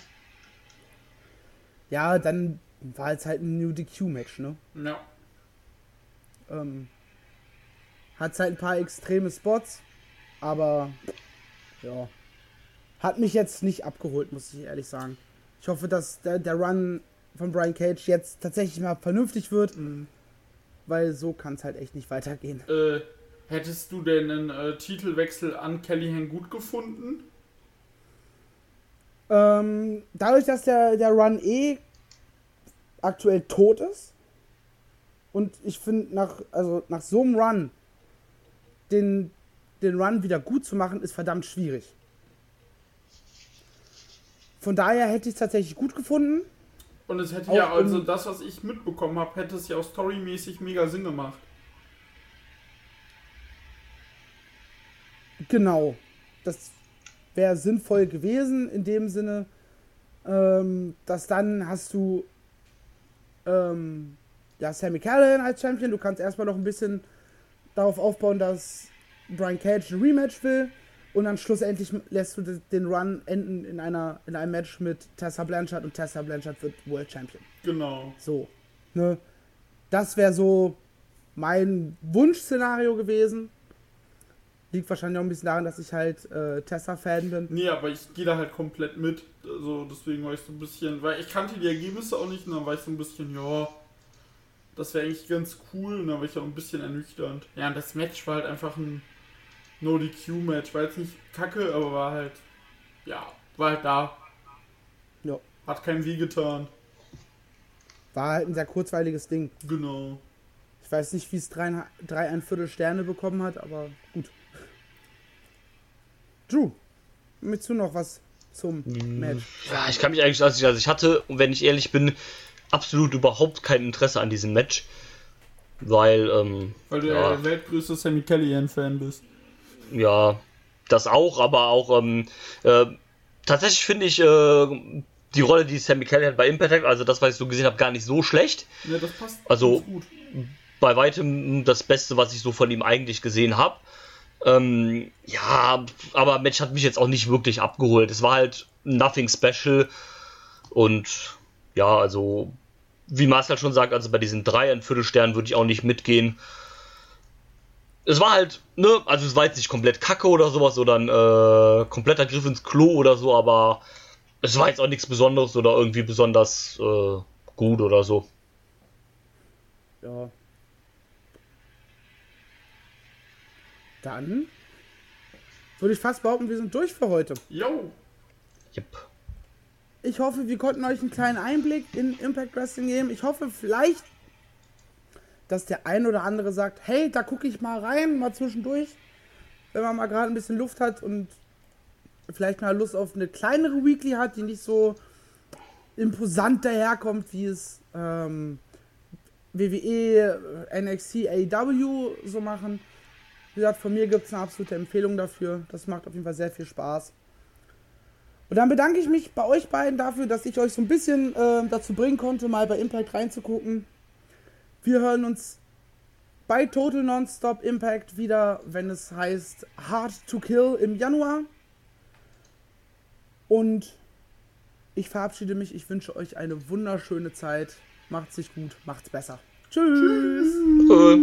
Ja, dann war es halt ein New D Q-Match, ne? Ja. Ähm, hat halt ein paar extreme Spots, aber ja, hat mich jetzt nicht abgeholt, muss ich ehrlich sagen. Ich hoffe, dass der, der Run von Brian Cage jetzt tatsächlich mal vernünftig wird, Mhm. weil so kann es halt echt nicht weitergehen. Äh, hättest du denn einen äh, Titelwechsel an Callahan gut gefunden? Ähm, dadurch, dass der, der Run eh aktuell tot ist und ich finde, nach, also nach so einem Run den, den Run wieder gut zu machen, ist verdammt schwierig. Von daher hätte ich es tatsächlich gut gefunden. Und es hätte Auch ja, also um- das, was ich mitbekommen habe, hätte es ja auch storymäßig mega Sinn gemacht. Genau. Das wäre sinnvoll gewesen, in dem Sinne, ähm, dass dann hast du ähm, ja, Sami Callihan als Champion. Du kannst erstmal noch ein bisschen darauf aufbauen, dass Brian Cage ein Rematch will. Und dann schlussendlich lässt du den Run enden in, einer, in einem Match mit Tessa Blanchard und Tessa Blanchard wird World Champion. Genau. So. Ne? Das wäre so mein Wunschszenario gewesen. Liegt wahrscheinlich auch ein bisschen daran, dass ich halt äh, Tessa-Fan bin. Nee, aber ich gehe da halt komplett mit. Also deswegen war ich so ein bisschen, weil ich kannte die Ergebnisse auch nicht und dann war ich so ein bisschen, ja, das wäre eigentlich ganz cool und dann war ich auch ein bisschen ernüchternd. Ja, und das Match war halt einfach ein No-D Q-Match. War jetzt nicht kacke, aber war halt, ja, war halt da. Ja. Hat keinem weh getan. War halt ein sehr kurzweiliges Ding. Genau. Ich weiß nicht, wie es drei, drei ein Viertel Sterne bekommen hat, aber gut. Drew, möchtest du noch was zum Match? Ja, ich kann mich eigentlich, also ich, also ich hatte, und wenn ich ehrlich bin, absolut überhaupt kein Interesse an diesem Match. Weil, ähm, Weil du ja, der weltgrößte Sami Callihan-Fan bist. ja, das auch, aber auch, ähm, äh, tatsächlich finde ich, äh, die Rolle, die Sami Callihan bei Impact hat, also das, was ich so gesehen habe, gar nicht so schlecht. Ja, das passt Also- ganz gut. Bei weitem das Beste, was ich so von ihm eigentlich gesehen habe. Ähm, ja, aber Match hat mich jetzt auch nicht wirklich abgeholt. Es war halt nothing special. Und ja, also, wie Marcel schon sagt, also bei diesen drei ein Viertelsternen würde ich auch nicht mitgehen. Es war halt, ne, also es war jetzt nicht komplett kacke oder sowas oder ein äh, kompletter Griff ins Klo oder so, aber es war jetzt auch nichts Besonderes oder irgendwie besonders äh, gut oder so. Ja. Dann würde ich fast behaupten, wir sind durch für heute. Jo. Yep. Ich hoffe, wir konnten euch einen kleinen Einblick in Impact Wrestling geben. Ich hoffe vielleicht, dass der ein oder andere sagt, hey, da gucke ich mal rein, mal zwischendurch, wenn man mal gerade ein bisschen Luft hat und vielleicht mal Lust auf eine kleinere Weekly hat, die nicht so imposant daherkommt, wie es ähm, W W E, N X T, A E W so machen. Wie gesagt, von mir gibt es eine absolute Empfehlung dafür. Das macht auf jeden Fall sehr viel Spaß. Und dann bedanke ich mich bei euch beiden dafür, dass ich euch so ein bisschen äh, dazu bringen konnte, mal bei Impact reinzugucken. Wir hören uns bei Total Nonstop Impact wieder, wenn es heißt Hard to Kill im Januar. Und ich verabschiede mich. Ich wünsche euch eine wunderschöne Zeit. Macht's sich gut, macht's besser. Tschüss. Äh.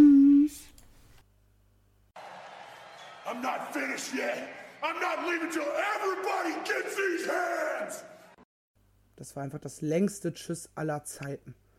I'm not finished yet. I'm not leaving till everybody gets these hands. Das war einfach das längste Tschüss aller Zeiten.